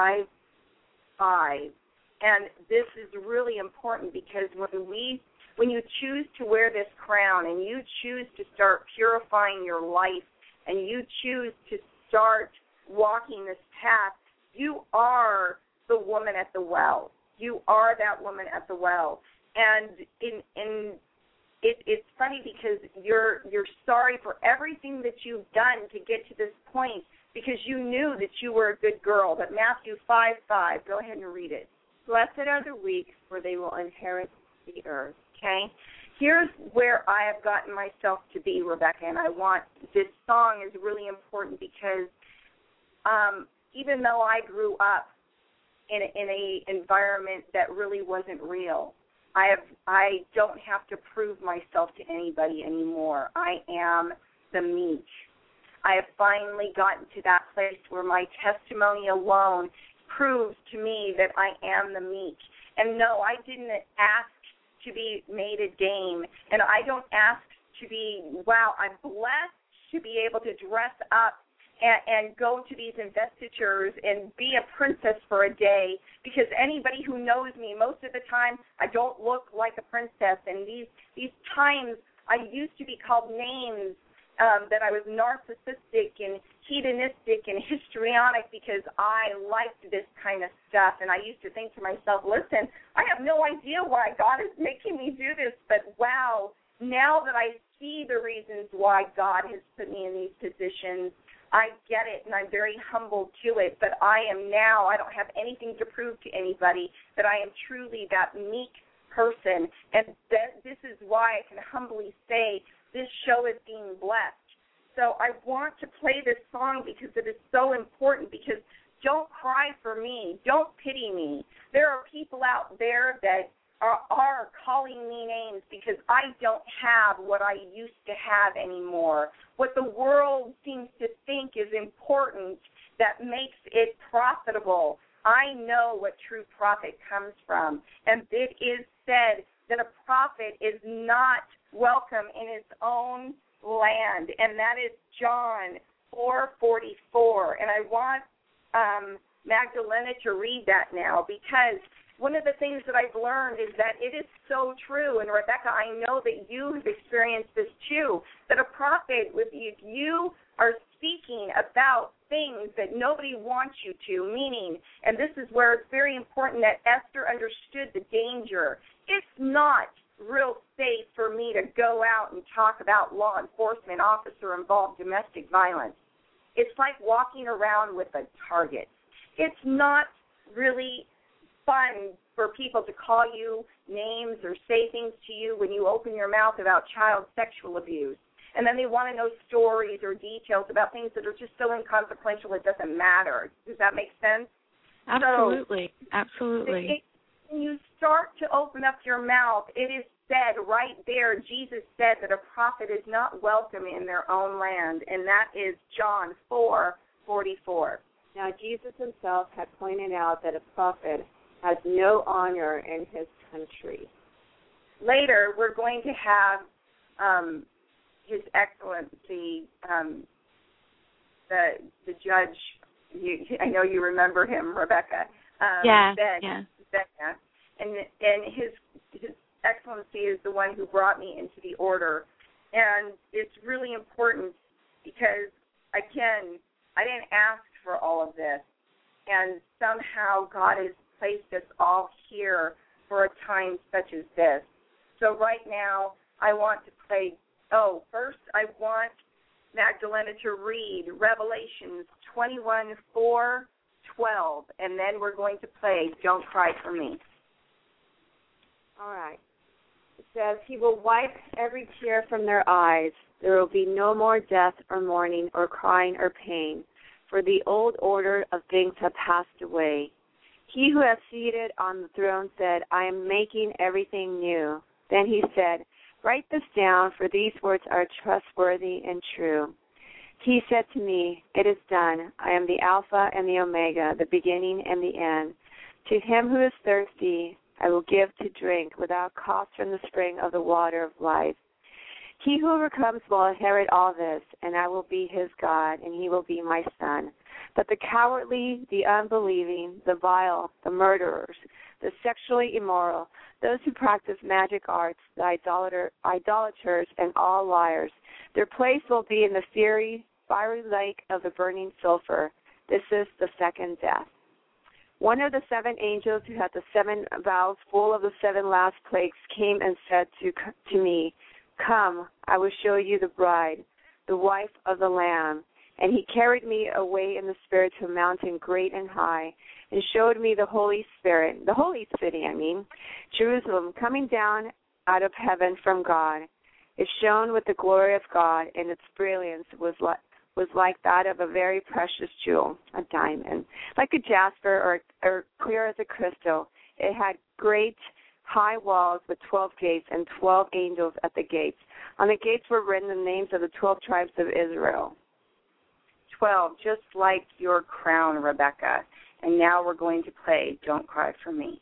5:5, and this is really important because when you choose to wear this crown and you choose to start purifying your life and you choose to start walking this path, you are the woman at the well. You are that woman at the well. And it's funny because you're sorry for everything that you've done to get to this point because you knew that you were a good girl. But Matthew 5:5, go ahead and read it. Blessed are the weak, for they will inherit the earth. Okay? Here's where I have gotten myself to be, Rebecca, and this song is really important because even though I grew up in a environment that really wasn't real, I don't have to prove myself to anybody anymore. I am the meek. I have finally gotten to that place where my testimony alone proves to me that I am the meek. And no, I didn't ask to be made a dame, and I don't ask to be, I'm blessed to be able to dress up and go to these investitures and be a princess for a day, because anybody who knows me, most of the time, I don't look like a princess. And these times, I used to be called names that I was narcissistic and hedonistic and histrionic because I liked this kind of stuff. And I used to think to myself, listen, I have no idea why God is making me do this, but wow, now that I see the reasons why God has put me in these positions, I get it, and I'm very humble to it, but I don't have anything to prove to anybody that I am truly that meek person, and this is why I can humbly say this show is being blessed. So I want to play this song because it is so important, because don't cry for me. Don't pity me. There are people out there that are calling me names because I don't have what I used to have anymore. What the world seems to think is important that makes it profitable. I know what true profit comes from. And it is said that a prophet is not welcome in his own land. And that is John 4:44. And I want Magdalena to read that now, because one of the things that I've learned is that it is so true, and Rebecca, I know that you have experienced this too, that a prophet, if you are speaking about things that nobody wants you to, meaning, and this is where it's very important that Esther understood the danger. It's not real safe for me to go out and talk about law enforcement officer-involved domestic violence. It's like walking around with a target. It's not really fun for people to call you names or say things to you when you open your mouth about child sexual abuse. And then they want to know stories or details about things that are just so inconsequential it doesn't matter. Does that make sense? Absolutely. Absolutely. When you start to open up your mouth, it is said right there, Jesus said that a prophet is not welcome in their own land, and that is John 4:44. Now, Jesus himself had pointed out that a prophet has no honor in his country. Later, we're going to have His Excellency, the judge. I know you remember him, Rebecca. Ben. And His Excellency is the one who brought me into the order, and it's really important because, again, I didn't ask for all of this, and somehow God has placed us all here for a time such as this. So right now, I want to play, first I want Magdalena to read Revelations 21:4-12, and then we're going to play Don't Cry for Me. All right. It says, he will wipe every tear from their eyes. There will be no more death or mourning or crying or pain, for the old order of things have passed away. He who has seated on the throne said, I am making everything new. Then he said, write this down, for these words are trustworthy and true. He said to me, it is done. I am the Alpha and the Omega, the beginning and the end. To him who is thirsty, I will give to drink without cost from the spring of the water of life. He who overcomes will inherit all this, and I will be his God, and he will be my son. But the cowardly, the unbelieving, the vile, the murderers, the sexually immoral, those who practice magic arts, the idolaters, and all liars, their place will be in the fiery lake of the burning sulfur. This is the second death. One of the 7 angels who had the 7 vials full of the 7 last plagues came and said to me, "Come, I will show you the bride, the wife of the Lamb." And he carried me away in the Spirit to a mountain great and high, and showed me the holy city, Jerusalem, coming down out of heaven from God. It shone with the glory of God, and its brilliance was like that of a very precious jewel, a diamond, like a jasper or clear as a crystal. It had great high walls with 12 gates and 12 angels at the gates. On the gates were written the names of the 12 tribes of Israel. 12, just like your crown, Rebecca. And now we're going to play Don't Cry for Me.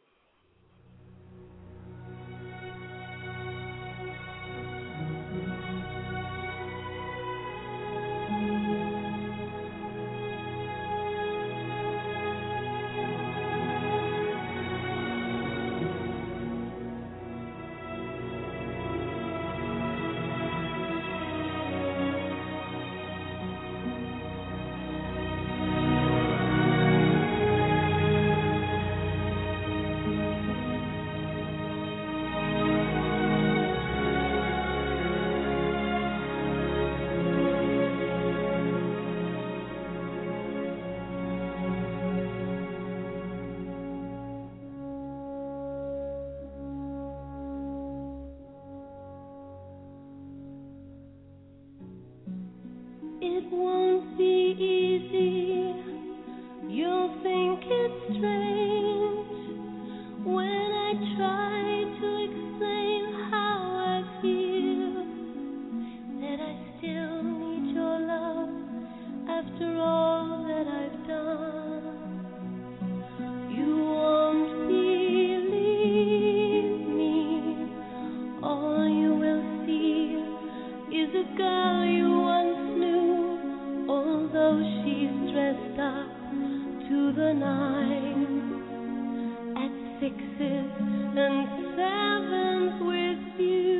It won't be easy. You'll think it's strange when I try to explain how I feel, that I still need your love after all that I've done. You won't believe me. All you will see is a girl you once knew, although she's dressed up to the nines, at 6s and 7s with you.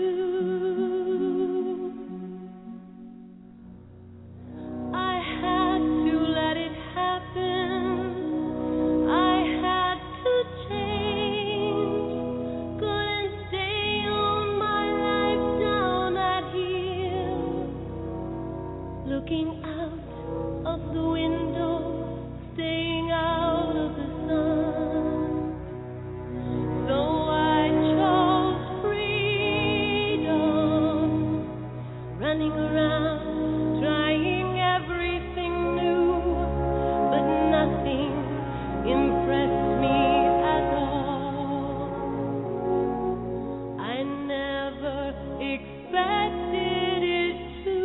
I had to let it happen. I had to change. Couldn't stay all my life down at heel, looking out of the window, staying out of the sun. So I chose freedom, running around, trying everything new, but nothing impressed me at all. I never expected it to.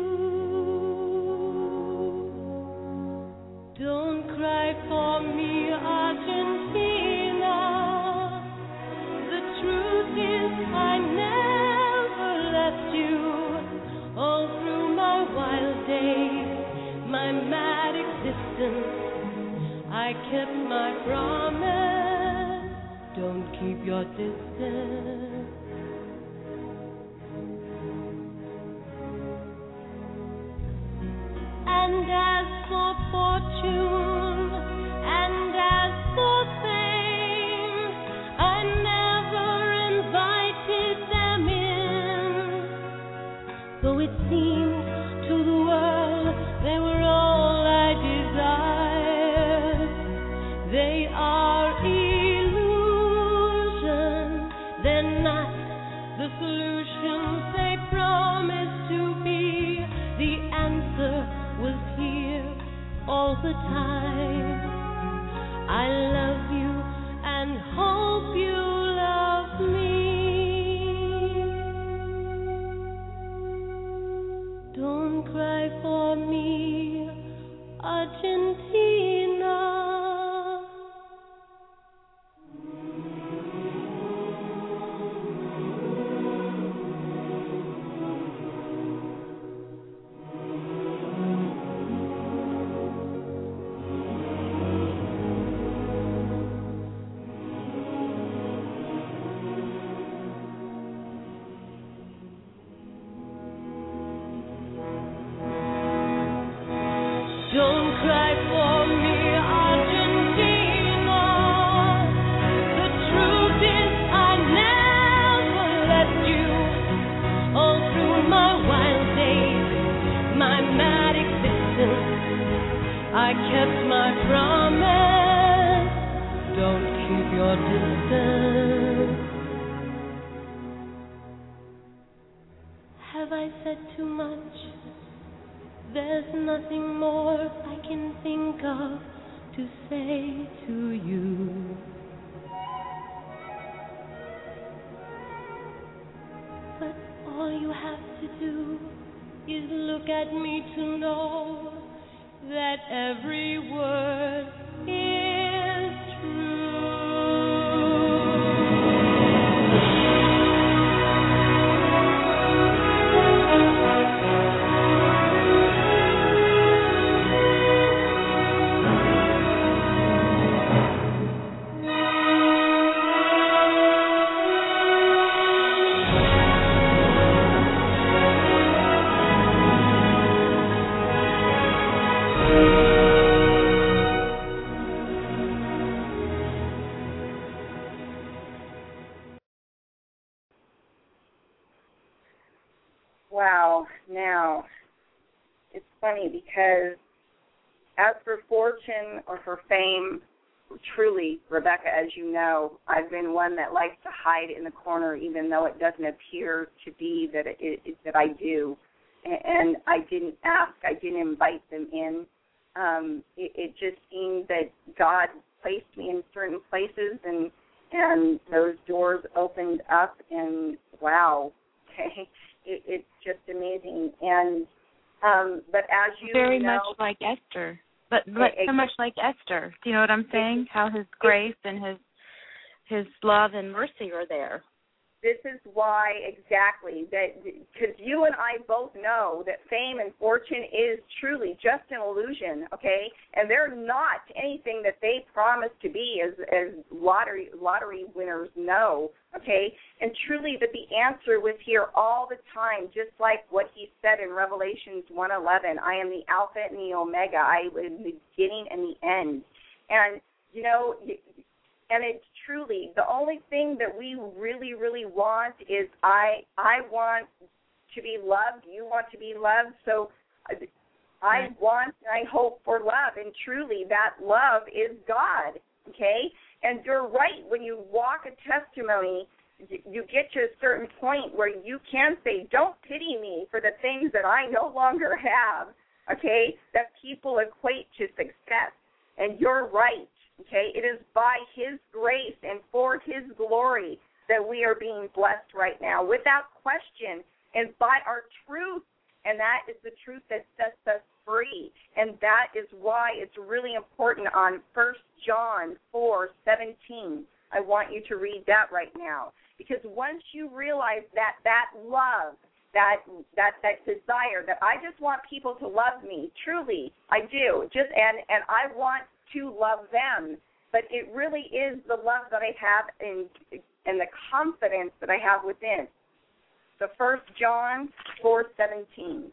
Don't cry for me, Argentina. The truth is I never left you. All through my wild days, my mad existence, I kept my promise. Don't keep your distance. And as for fortune, and as for fame, I never invited them in. Though it seemed to the world they were all I desired. They are illusions, they're not the solutions they promised to be. The answer was here all the time. I love you and hope you love me. Don't cry for me, Argentina. cry for me, Argentina. The truth is I never left you. All through my wild days, my mad existence, I kept my promise. Don't keep your distance. Have I said too much? There's nothing more I can think of to say to you. But all you have to do is look at me to know that every word is true. Wow. Now, it's funny because as for fortune or for fame, truly, Rebecca, as you know, I've been one that likes to hide in the corner even though it doesn't appear to be that that I do. And I didn't ask. I didn't invite them in. It just seemed that God placed me in certain places and those doors opened up and wow, okay. It's just amazing, and but as you very know, much like Esther, but so much like Esther. Do you know what I'm saying? How His grace and His love and mercy are there. This is why exactly that, because you and I both know that fame and fortune is truly just an illusion, okay? And they're not anything that they promise to be, as lottery winners know, okay? And truly that the answer was here all the time, just like what He said in Revelations 1:11. I am the Alpha and the Omega. I am the beginning and the end. And you know. And it's truly the only thing that we really, really want is I want to be loved. You want to be loved. So I want and I hope for love. And truly that love is God, okay? And you're right. When you walk a testimony, you get to a certain point where you can say, don't pity me for the things that I no longer have, okay, that people equate to success. And you're right. Okay, it is by His grace and for His glory that we are being blessed right now, without question, and by our truth, and that is the truth that sets us free, and that is why it's really important on 1 John 4:17. I want you to read that right now, because once you realize that love, that desire, that I just want people to love me, truly, I do, and I want to love them, but it really is the love that I have and the confidence that I have within. So 1 John 4:17.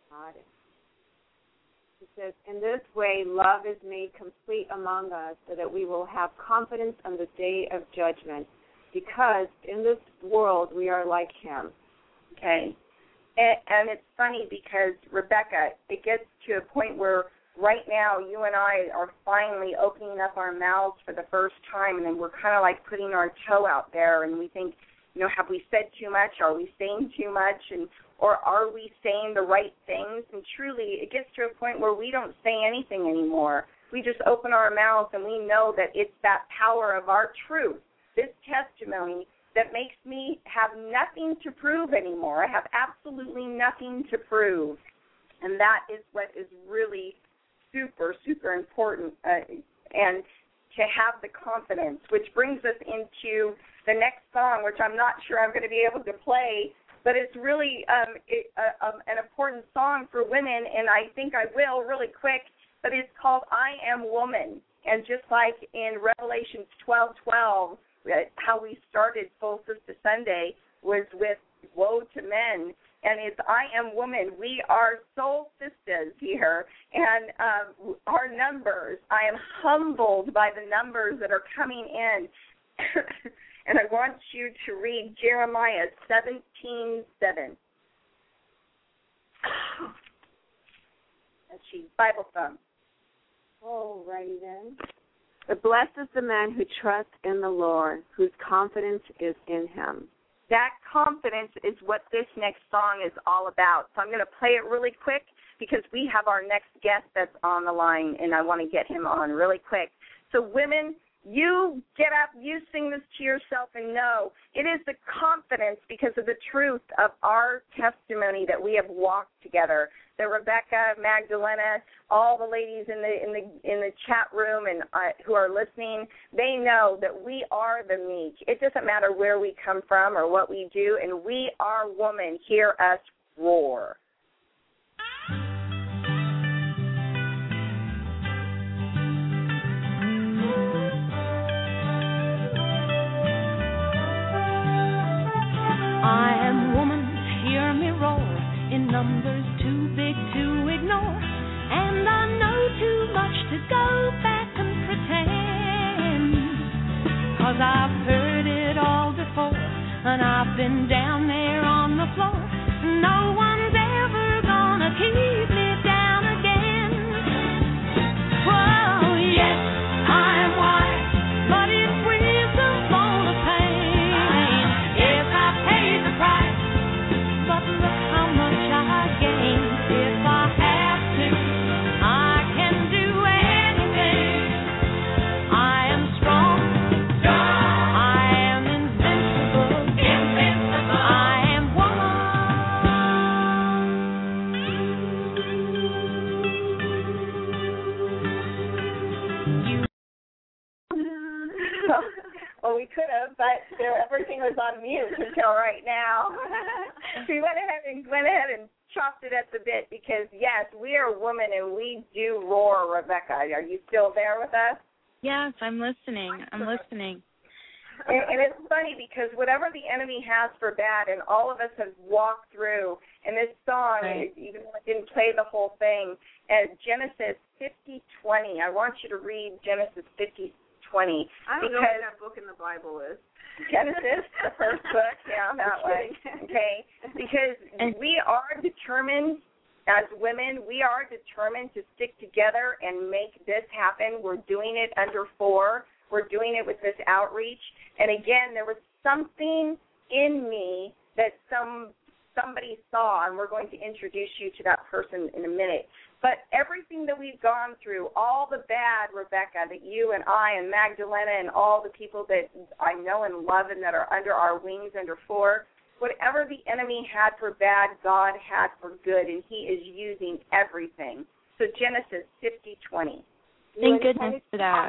It says, in this way love is made complete among us, so that we will have confidence on the day of judgment, because in this world we are like Him. Okay. And it's funny because, Rebecca, it gets to a point where right now you and I are finally opening up our mouths for the first time, and then we're kind of like putting our toe out there, and we think, you know, have we said too much? Are we saying too much? Or are we saying the right things? And truly, it gets to a point where we don't say anything anymore. We just open our mouths, and we know that it's that power of our truth, this testimony, that makes me have nothing to prove anymore. I have absolutely nothing to prove. And that is what is really super, super important, and to have the confidence, which brings us into the next song, which I'm not sure I'm going to be able to play, but it's really an important song for women, and I think I will really quick, but it's called I Am Woman. And just like in Revelations 12:12, how we started Soul Sister Sunday was with woe to men, and it's I Am Woman. We are soul sisters here, and our numbers, I am humbled by the numbers that are coming in. And I want you to read Jeremiah 17:7. That's Bible thumb. Oh, righty then. But blessed is the man who trusts in the Lord, whose confidence is in him. That confidence is what this next song is all about. So I'm going to play it really quick because we have our next guest that's on the line, and I want to get him on really quick. So women, you get up, you sing this to yourself, and know it is the confidence because of the truth of our testimony that we have walked together. That Rebecca, Magdalena, all the ladies in the chat room and who are listening, they know that we are the meek. It doesn't matter where we come from or what we do, and we are women. Hear us roar. I am woman, hear me roar, in numbers too big to ignore, and I know too much to go back and pretend, 'cause I've heard it all before, and I've been down there on the floor. No one's ever gonna keep me down again. Whoa, yes, I'm wise, but it's wisdom for the pain. If I paid the price, but look how much I gained. If I have to, I can do anything. I am strong. I am invincible. I am Well, we could have, but everything was on mute until right now. We went ahead and chopped it at the bit because, yes, we are women and we do roar, Rebecca. Are you still there with us? Yes, I'm listening. And it's funny because whatever the enemy has for bad, and all of us have walked through, and this song, right, even though I didn't play the whole thing, Genesis 50:20. I want you to read Genesis 50:20. I don't know what that book in the Bible is. Genesis, the first book, yeah, that way. Okay, because we are determined as women, we are determined to stick together and make this happen. We're doing it under 4. We're doing it with this outreach. And again, there was something in me that somebody saw, and we're going to introduce you to that person in a minute. But everything that we've gone through, all the bad, Rebecca, that you and I and Magdalena and all the people that I know and love and that are under our wings, under 4, whatever the enemy had for bad, God had for good, and he is using everything. So Genesis 50:20. Thank goodness for that.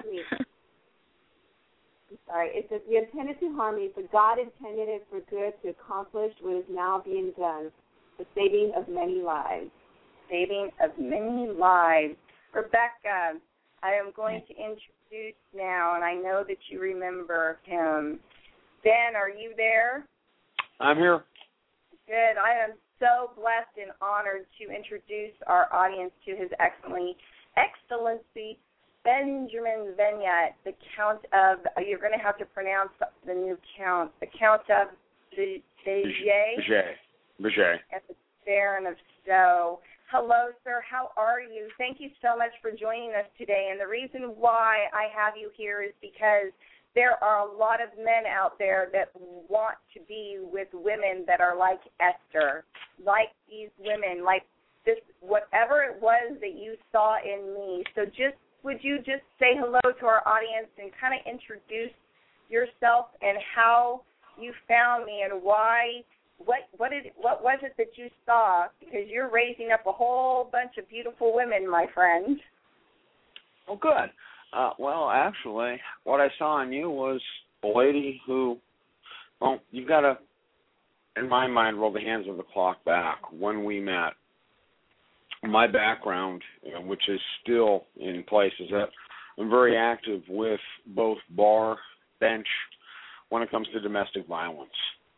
I'm sorry. It says, we intended to harm you, but God intended it for good to accomplish what is now being done, the saving of many lives. Saving of many lives. Rebecca, I am going to introduce now, and I know that you remember him. Ben, are you there? I'm here. Good. I am so blessed and honored to introduce our audience to His Excellency Benjamin Vignette, the Count of, you're going to have to pronounce the new Count, the Count of Béziers. And the Baron of Stowe. Hello, sir. How are you? Thank you so much for joining us today. And the reason why I have you here is because there are a lot of men out there that want to be with women that are like Esther, like these women, like this, whatever it was that you saw in me. So would you just say hello to our audience and kind of introduce yourself and how you found me and why, what was it that you saw? Because you're raising up a whole bunch of beautiful women, my friend. Oh, good. Well, actually, what I saw in you was a lady who, well, you've got to, in my mind, roll the hands of the clock back. When we met, my background, which is still in place, is that I'm very active with both bar, bench, when it comes to domestic violence.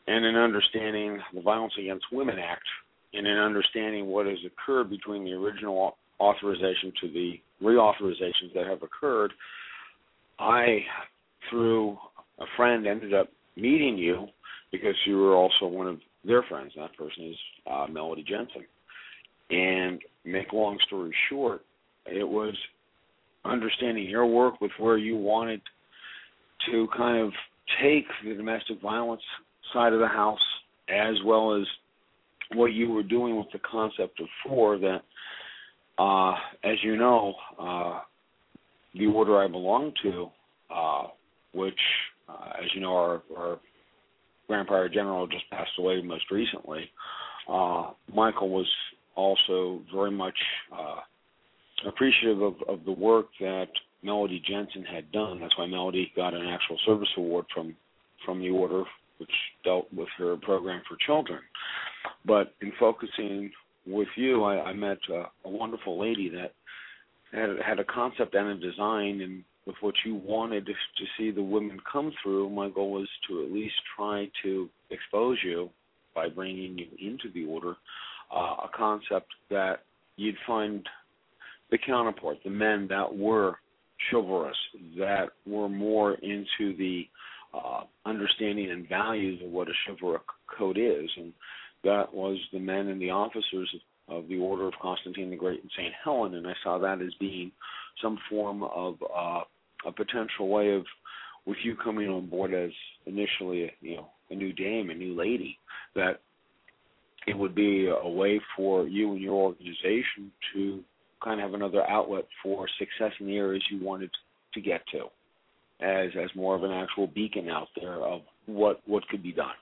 and in understanding the Violence Against Women Act, and in understanding what has occurred between the original authorization to the reauthorizations that have occurred, I, through a friend, ended up meeting you because you were also one of their friends. That person is Melody Jensen. And make a long story short, it was understanding your work with where you wanted to kind of take the domestic violence side of the house, as well as what you were doing with the concept of FOR, that, as you know, the order I belong to, which, as you know, our Grand Prior General just passed away most recently, Michael was also very much appreciative of the work that Melody Jensen had done. That's why Melody got an actual service award from the order, which dealt with her program for children. But in focusing with you, I met a wonderful lady that had a concept and a design, and with what you wanted to see the women come through, my goal was to at least try to expose you by bringing you into the order, a concept that you'd find the counterpart, the men that were chivalrous, that were more into the understanding and values of what a chivalric code is, and that was the men and the officers of the Order of Constantine the Great and St. Helen, and I saw that as being some form of a potential way of, with you coming on board as initially a new dame, a new lady, that it would be a way for you and your organization to kind of have another outlet for success in the areas you wanted to get to, as more of an actual beacon out there of what could be done.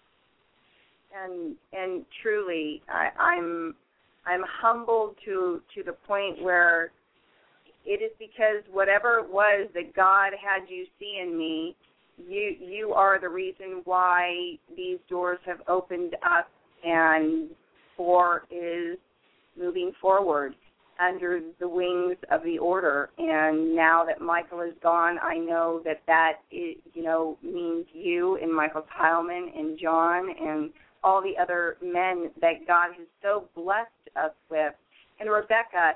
And truly, I'm humbled to the point where it is because whatever it was that God had you see in me, you are the reason why these doors have opened up and FOR is moving forward under the wings of the order. And now that Michael is gone, I know that means you and Michael Heilman and John and all the other men that God has so blessed us with. And Rebecca,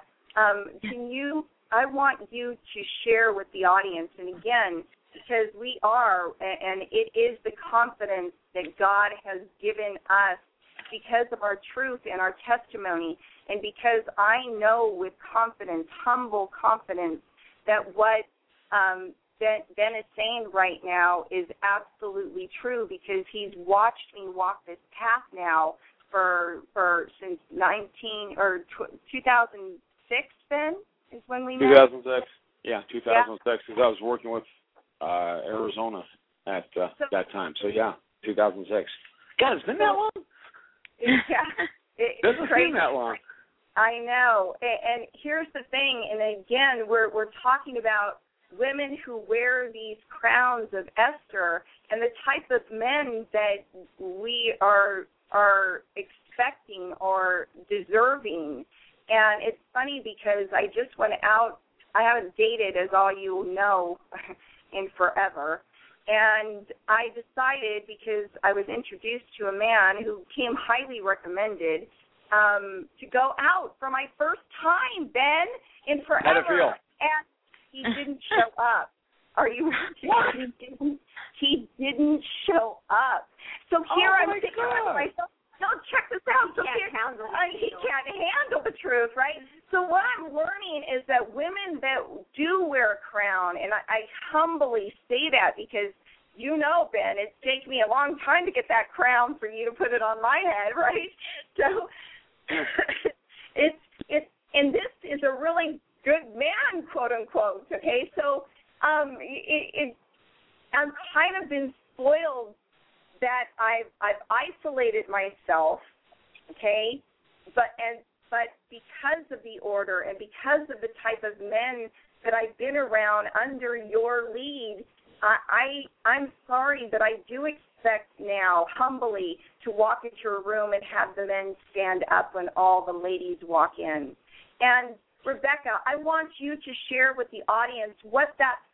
I want you to share with the audience, and again, because we are, and it is the confidence that God has given us because of our truth and our testimony, and because I know with confidence, humble confidence, that what Ben is saying right now is absolutely true, because he's watched me walk this path now for since 2006, Ben, is when we met? 2006. Yeah, 2006, because I was working with Arizona at that time. So, yeah, 2006. God, it's been that long? Yeah. It doesn't seem that long. I know. And here's the thing, and again, we're talking about women who wear these crowns of Esther and the type of men that we are expecting or deserving. And it's funny because I just went out. I haven't dated, as all you know, in forever. And I decided, because I was introduced to a man who came highly recommended, to go out for my first time, Ben, in forever. How'd it feel? And he didn't show up. Are you ready? He didn't show up. So here I'm thinking to myself, no, check this out. He can't handle the truth, right? So what I'm learning is that women that do wear a crown, and I humbly say that because, you know, Ben, it's taken me a long time to get that crown for you to put it on my head, right? So and this is a really good man, quote unquote. Okay, so I've kind of been spoiled that I've isolated myself, okay, but because of the order and because of the type of men that I've been around under your lead, I'm sorry that I do expect now, humbly, to walk into a room and have the men stand up when all the ladies walk in. And Rebecca, I want you to share with the audience what that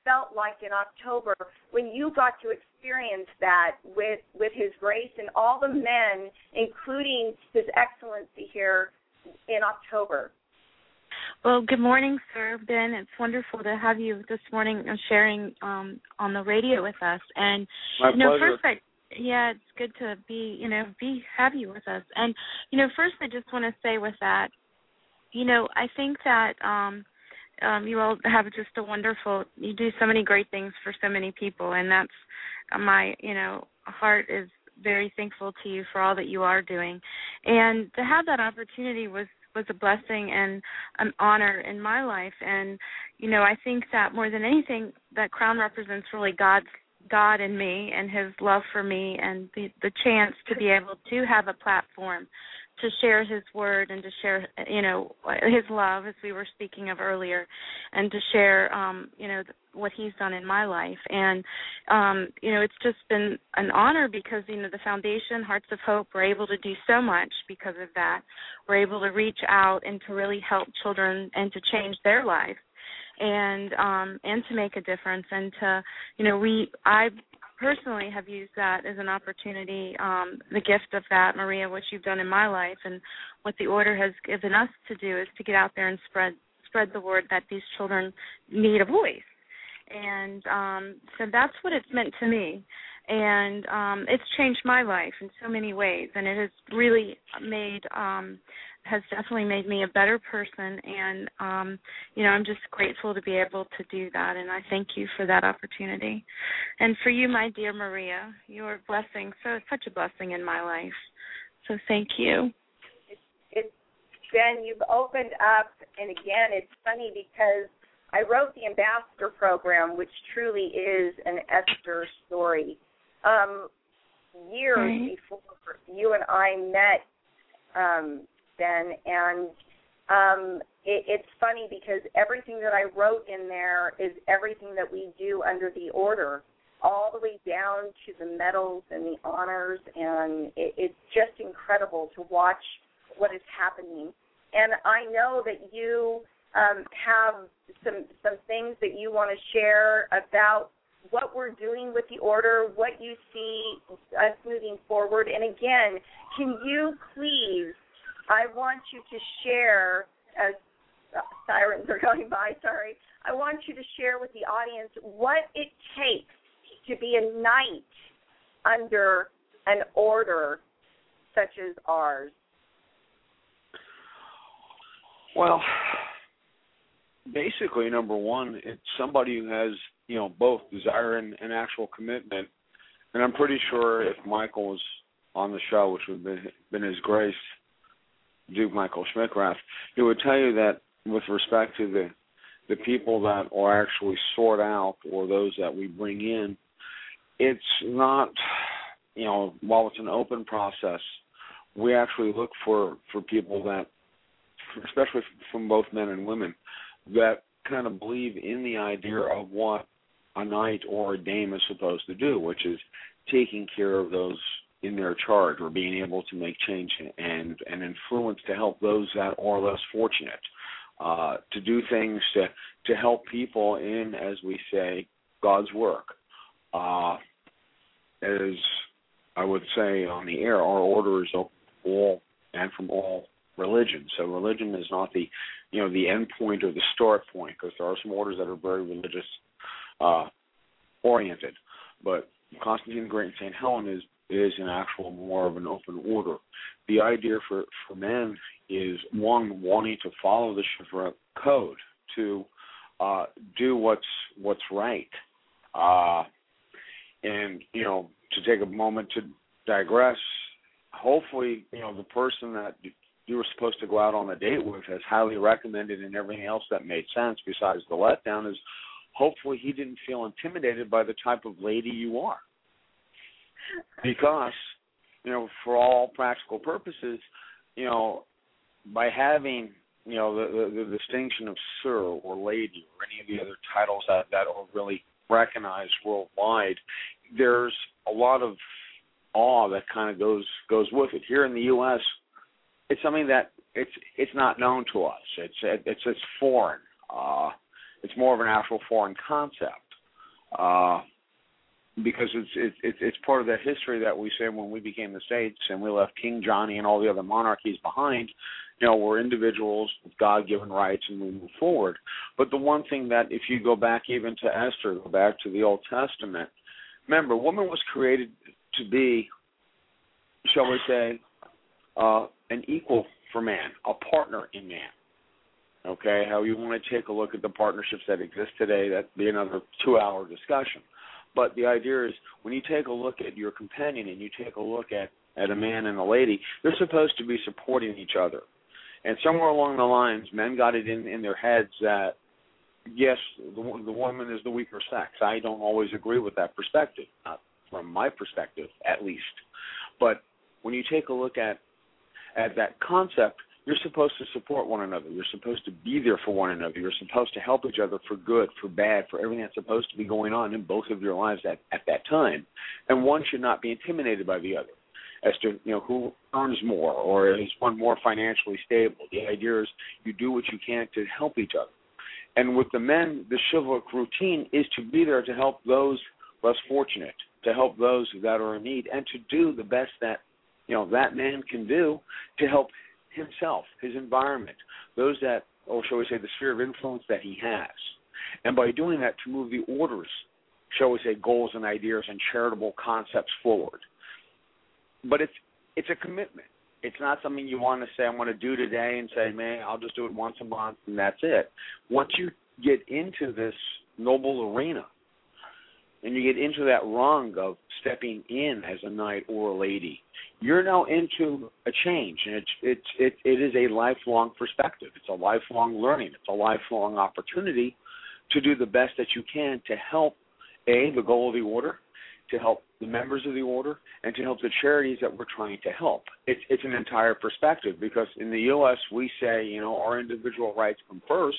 felt like in October when you got to experience that with His grace and all the men, including His Excellency here in October? Well, good morning, sir, Ben. It's wonderful to have you this morning sharing on the radio with us. And My pleasure. First, it's good to have you with us. And first, I just want to say with that, I think that you all have just you do so many great things for so many people, and that's my heart is very thankful to you for all that you are doing. And to have that opportunity was a blessing and an honor in my life. And, I think that more than anything, that crown represents really God in me and His love for me and the chance to be able to have a platform to share His word and to share, His love, as we were speaking of earlier, and to share, what He's done in my life. And, it's just been an honor because, the Foundation, Hearts of Hope, we're able to do so much because of that. We're able to reach out and to really help children and to change their lives and to make a difference. And to, I personally have used that as an opportunity, the gift of that, Maria, what you've done in my life and what the order has given us to do is to get out there and spread the word that these children need a voice. And so that's what it's meant to me. And it's changed my life in so many ways, and it has really has definitely made me a better person. And, I'm just grateful to be able to do that, and I thank you for that opportunity. And for you, my dear Maria, you're a blessing, such a blessing in my life. So thank you. Ben, you've opened up, and again, it's funny because I wrote the Ambassador Program, which truly is an Esther story. Years before you and I met, Ben, and it's funny because everything that I wrote in there is everything that we do under the order, all the way down to the medals and the honors, and it's just incredible to watch what is happening. And I know that you have some things that you want to share about what we're doing with the order, what you see us moving forward. And again, can you please, I want you to share, as sirens are going by, sorry, I want you to share with the audience what it takes to be a knight under an order such as ours. Well, basically, number one, it's somebody who has, both desire and actual commitment. And I'm pretty sure if Michael was on the show, which would have been his grace, Duke Michael Schmickrath, he would tell you that with respect to the people that are actually sought out or those that we bring in, it's not, while it's an open process, we actually look for people that, especially from both men and women, that kind of believe in the idea of what a knight or a dame is supposed to do, which is taking care of those in their charge or being able to make change and influence to help those that are less fortunate, to do things to help people in, as we say, God's work. As I would say on the air, our order is all and from all religion. So religion is not the end point or the start point, because there are some orders that are very religious oriented. But Constantine the Great and St. Helen is an actual more of an open order. The idea for men is, one, wanting to follow the Chivalric code, to do what's right. And, to take a moment to digress, hopefully, the person that you were supposed to go out on a date with has highly recommended and everything else that made sense besides the letdown is hopefully he didn't feel intimidated by the type of lady you are. Because, for all practical purposes, by having, the distinction of sir or lady or any of the other titles that are really recognized worldwide, there's a lot of awe that kind of goes with it. Here in the U.S., it's something that it's not known to us. It's foreign. It's more of an actual foreign concept. because it's part of that history that we say when we became the states and we left King Johnny and all the other monarchies behind. We're individuals with God-given rights, and we move forward. But the one thing that, if you go back even to Esther, go back to the Old Testament, remember, woman was created to be, shall we say, an equal for man, a partner in man. Okay, how you want to take a look at the partnerships that exist today, that'd be another 2-hour discussion. But the idea is, when you take a look at your companion and you take a look at a man and a lady, they're supposed to be supporting each other. And somewhere along the lines, men got it in their heads that, yes, the woman is the weaker sex. I don't always agree with that perspective, not from my perspective, at least. But when you take a look at that concept, you're supposed to support one another. You're supposed to be there for one another. You're supposed to help each other for good, for bad, for everything that's supposed to be going on in both of your lives at that time. And one should not be intimidated by the other as to, who earns more or is one more financially stable. The idea is you do what you can to help each other. And with the men, the chivalric routine is to be there to help those less fortunate, to help those that are in need, and to do the best that, that man can do to help himself, his environment, those that, or shall we say, the sphere of influence that he has. And by doing that, to move the order's, shall we say, goals and ideas and charitable concepts forward. But it's a commitment. It's not something you want to say, I'm going to do today and say, man, I'll just do it once a month and that's it. Once you get into this noble arena and you get into that rung of stepping in as a knight or a lady, you're now into a change, and it is a lifelong perspective. It's a lifelong learning. It's a lifelong opportunity to do the best that you can to help, the goal of the order, to help the members of the order, and to help the charities that we're trying to help. It's an entire perspective, because in the U.S. we say, our individual rights come first,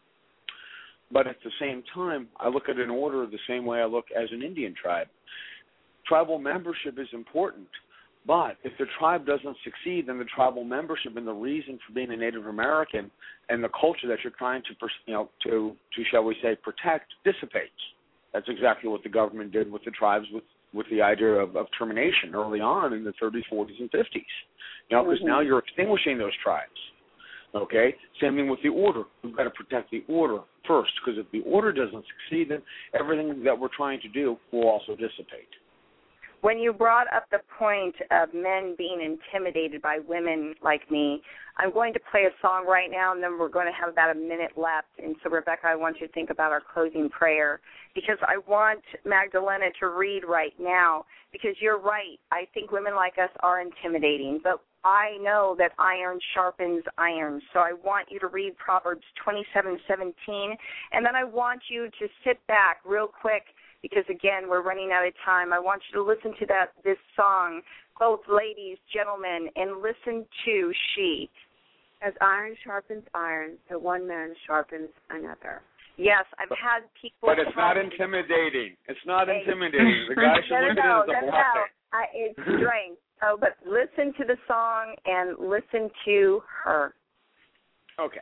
but at the same time, I look at an order the same way I look as an Indian tribe. Tribal membership is important, but if the tribe doesn't succeed, then the tribal membership and the reason for being a Native American and the culture that you're trying to shall we say, protect dissipates. That's exactly what the government did with the tribes with the idea of termination early on in the 30s, 40s, and 50s. Because now you're extinguishing those tribes. Okay? Same thing with the order. We've got to protect the order first, because if the order doesn't succeed, then everything that we're trying to do will also dissipate. When you brought up the point of men being intimidated by women like me, I'm going to play a song right now, and then we're going to have about a minute left. And so, Rebecca, I want you to think about our closing prayer, because I want Magdalena to read right now, because you're right. I think women like us are intimidating, but I know that iron sharpens iron. So I want you to read Proverbs 27:17, and then I want you to sit back real quick, because, again, we're running out of time. I want you to listen to this song, both ladies, gentlemen, and listen to She. As iron sharpens iron, so one man sharpens another. Yes, I've had people... But it's not intimidating. It's not intimidating. The guy should look at it as a blessing. It's strength. Oh, but listen to the song and listen to her. Okay.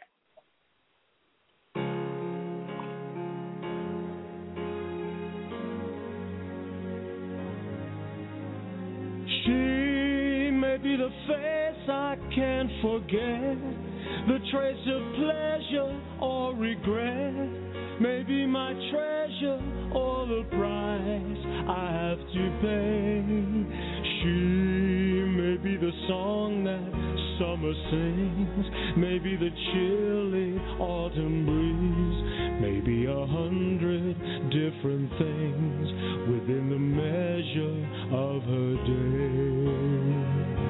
She may be the face I can't forget, the trace of pleasure or regret, maybe my treasure or the price I have to pay. She may be the song that summer sings, maybe the chilly autumn breeze, maybe 100 different things within the measure of her day.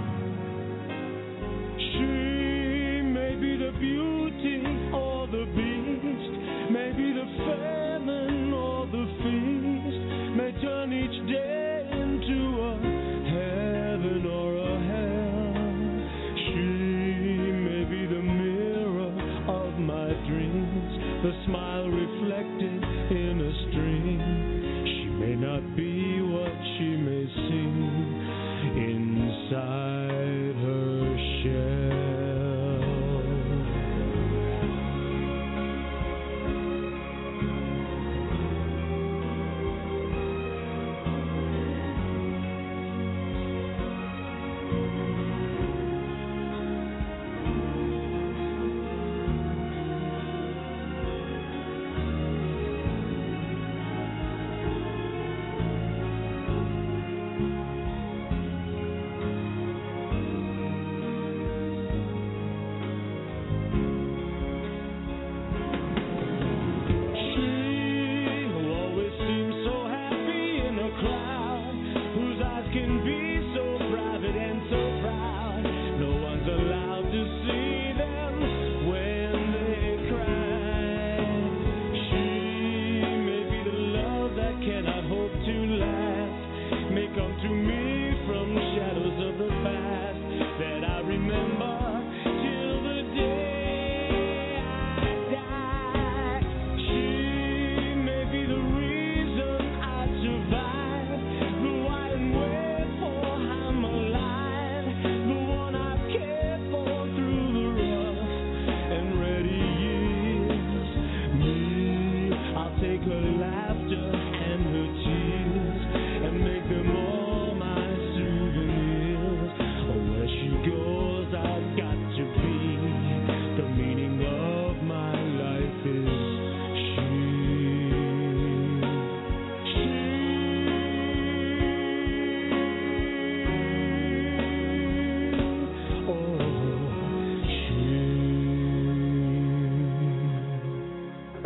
She may be the beauty or the beast, maybe the famine or the feast, may turn each day into a heaven or a hell. She may be the mirror of my dreams, the smile reflected in a stream. She may not be what she may seem. In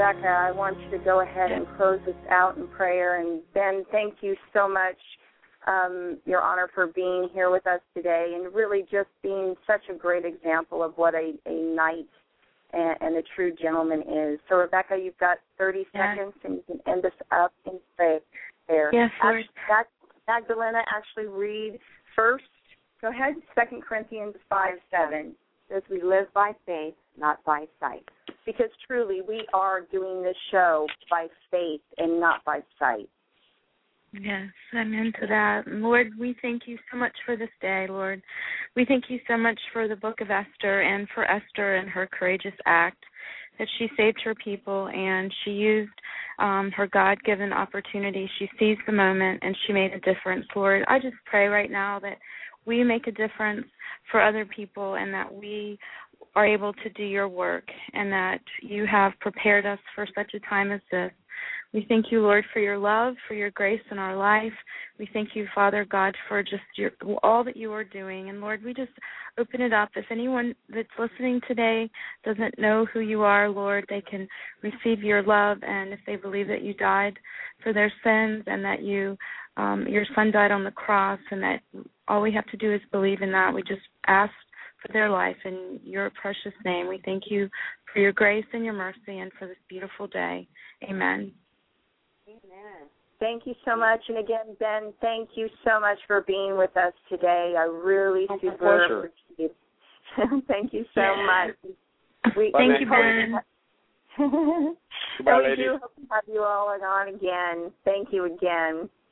Rebecca, I want you to go ahead and close this out in prayer. And Ben, thank you so much, Your Honor, for being here with us today and really just being such a great example of what a knight and a true gentleman is. So, Rebecca, you've got 30 seconds, and you can end us up in prayer. Yes, Lord. Magdalena, actually read first. Go ahead, 2 Corinthians 5:7. Says we live by faith, not by sight. Because truly, we are doing this show by faith and not by sight. Yes, amen to that. Lord, we thank you so much for this day, Lord. We thank you so much for the book of Esther and for Esther and her courageous act, that she saved her people and she used her God-given opportunity. She seized the moment and she made a difference, Lord. I just pray right now that we make a difference for other people and that we are able to do your work and that you have prepared us for such a time as this. We thank you, Lord, for your love, for your grace in our life. We thank you, Father God, for just all that you are doing. And, Lord, we just open it up. If anyone that's listening today doesn't know who you are, Lord, they can receive your love. And if they believe that you died for their sins and that your son died on the cross and that all we have to do is believe in that, we just ask for their life in your precious name. We thank you for your grace and your mercy and for this beautiful day. Amen. Amen. Thank you so much. And again, Ben, thank you so much for being with us today. I really super appreciate it. Thank you so much. Thank you, Ben. Goodbye, we ladies. do hope to have you all on again. Thank you again.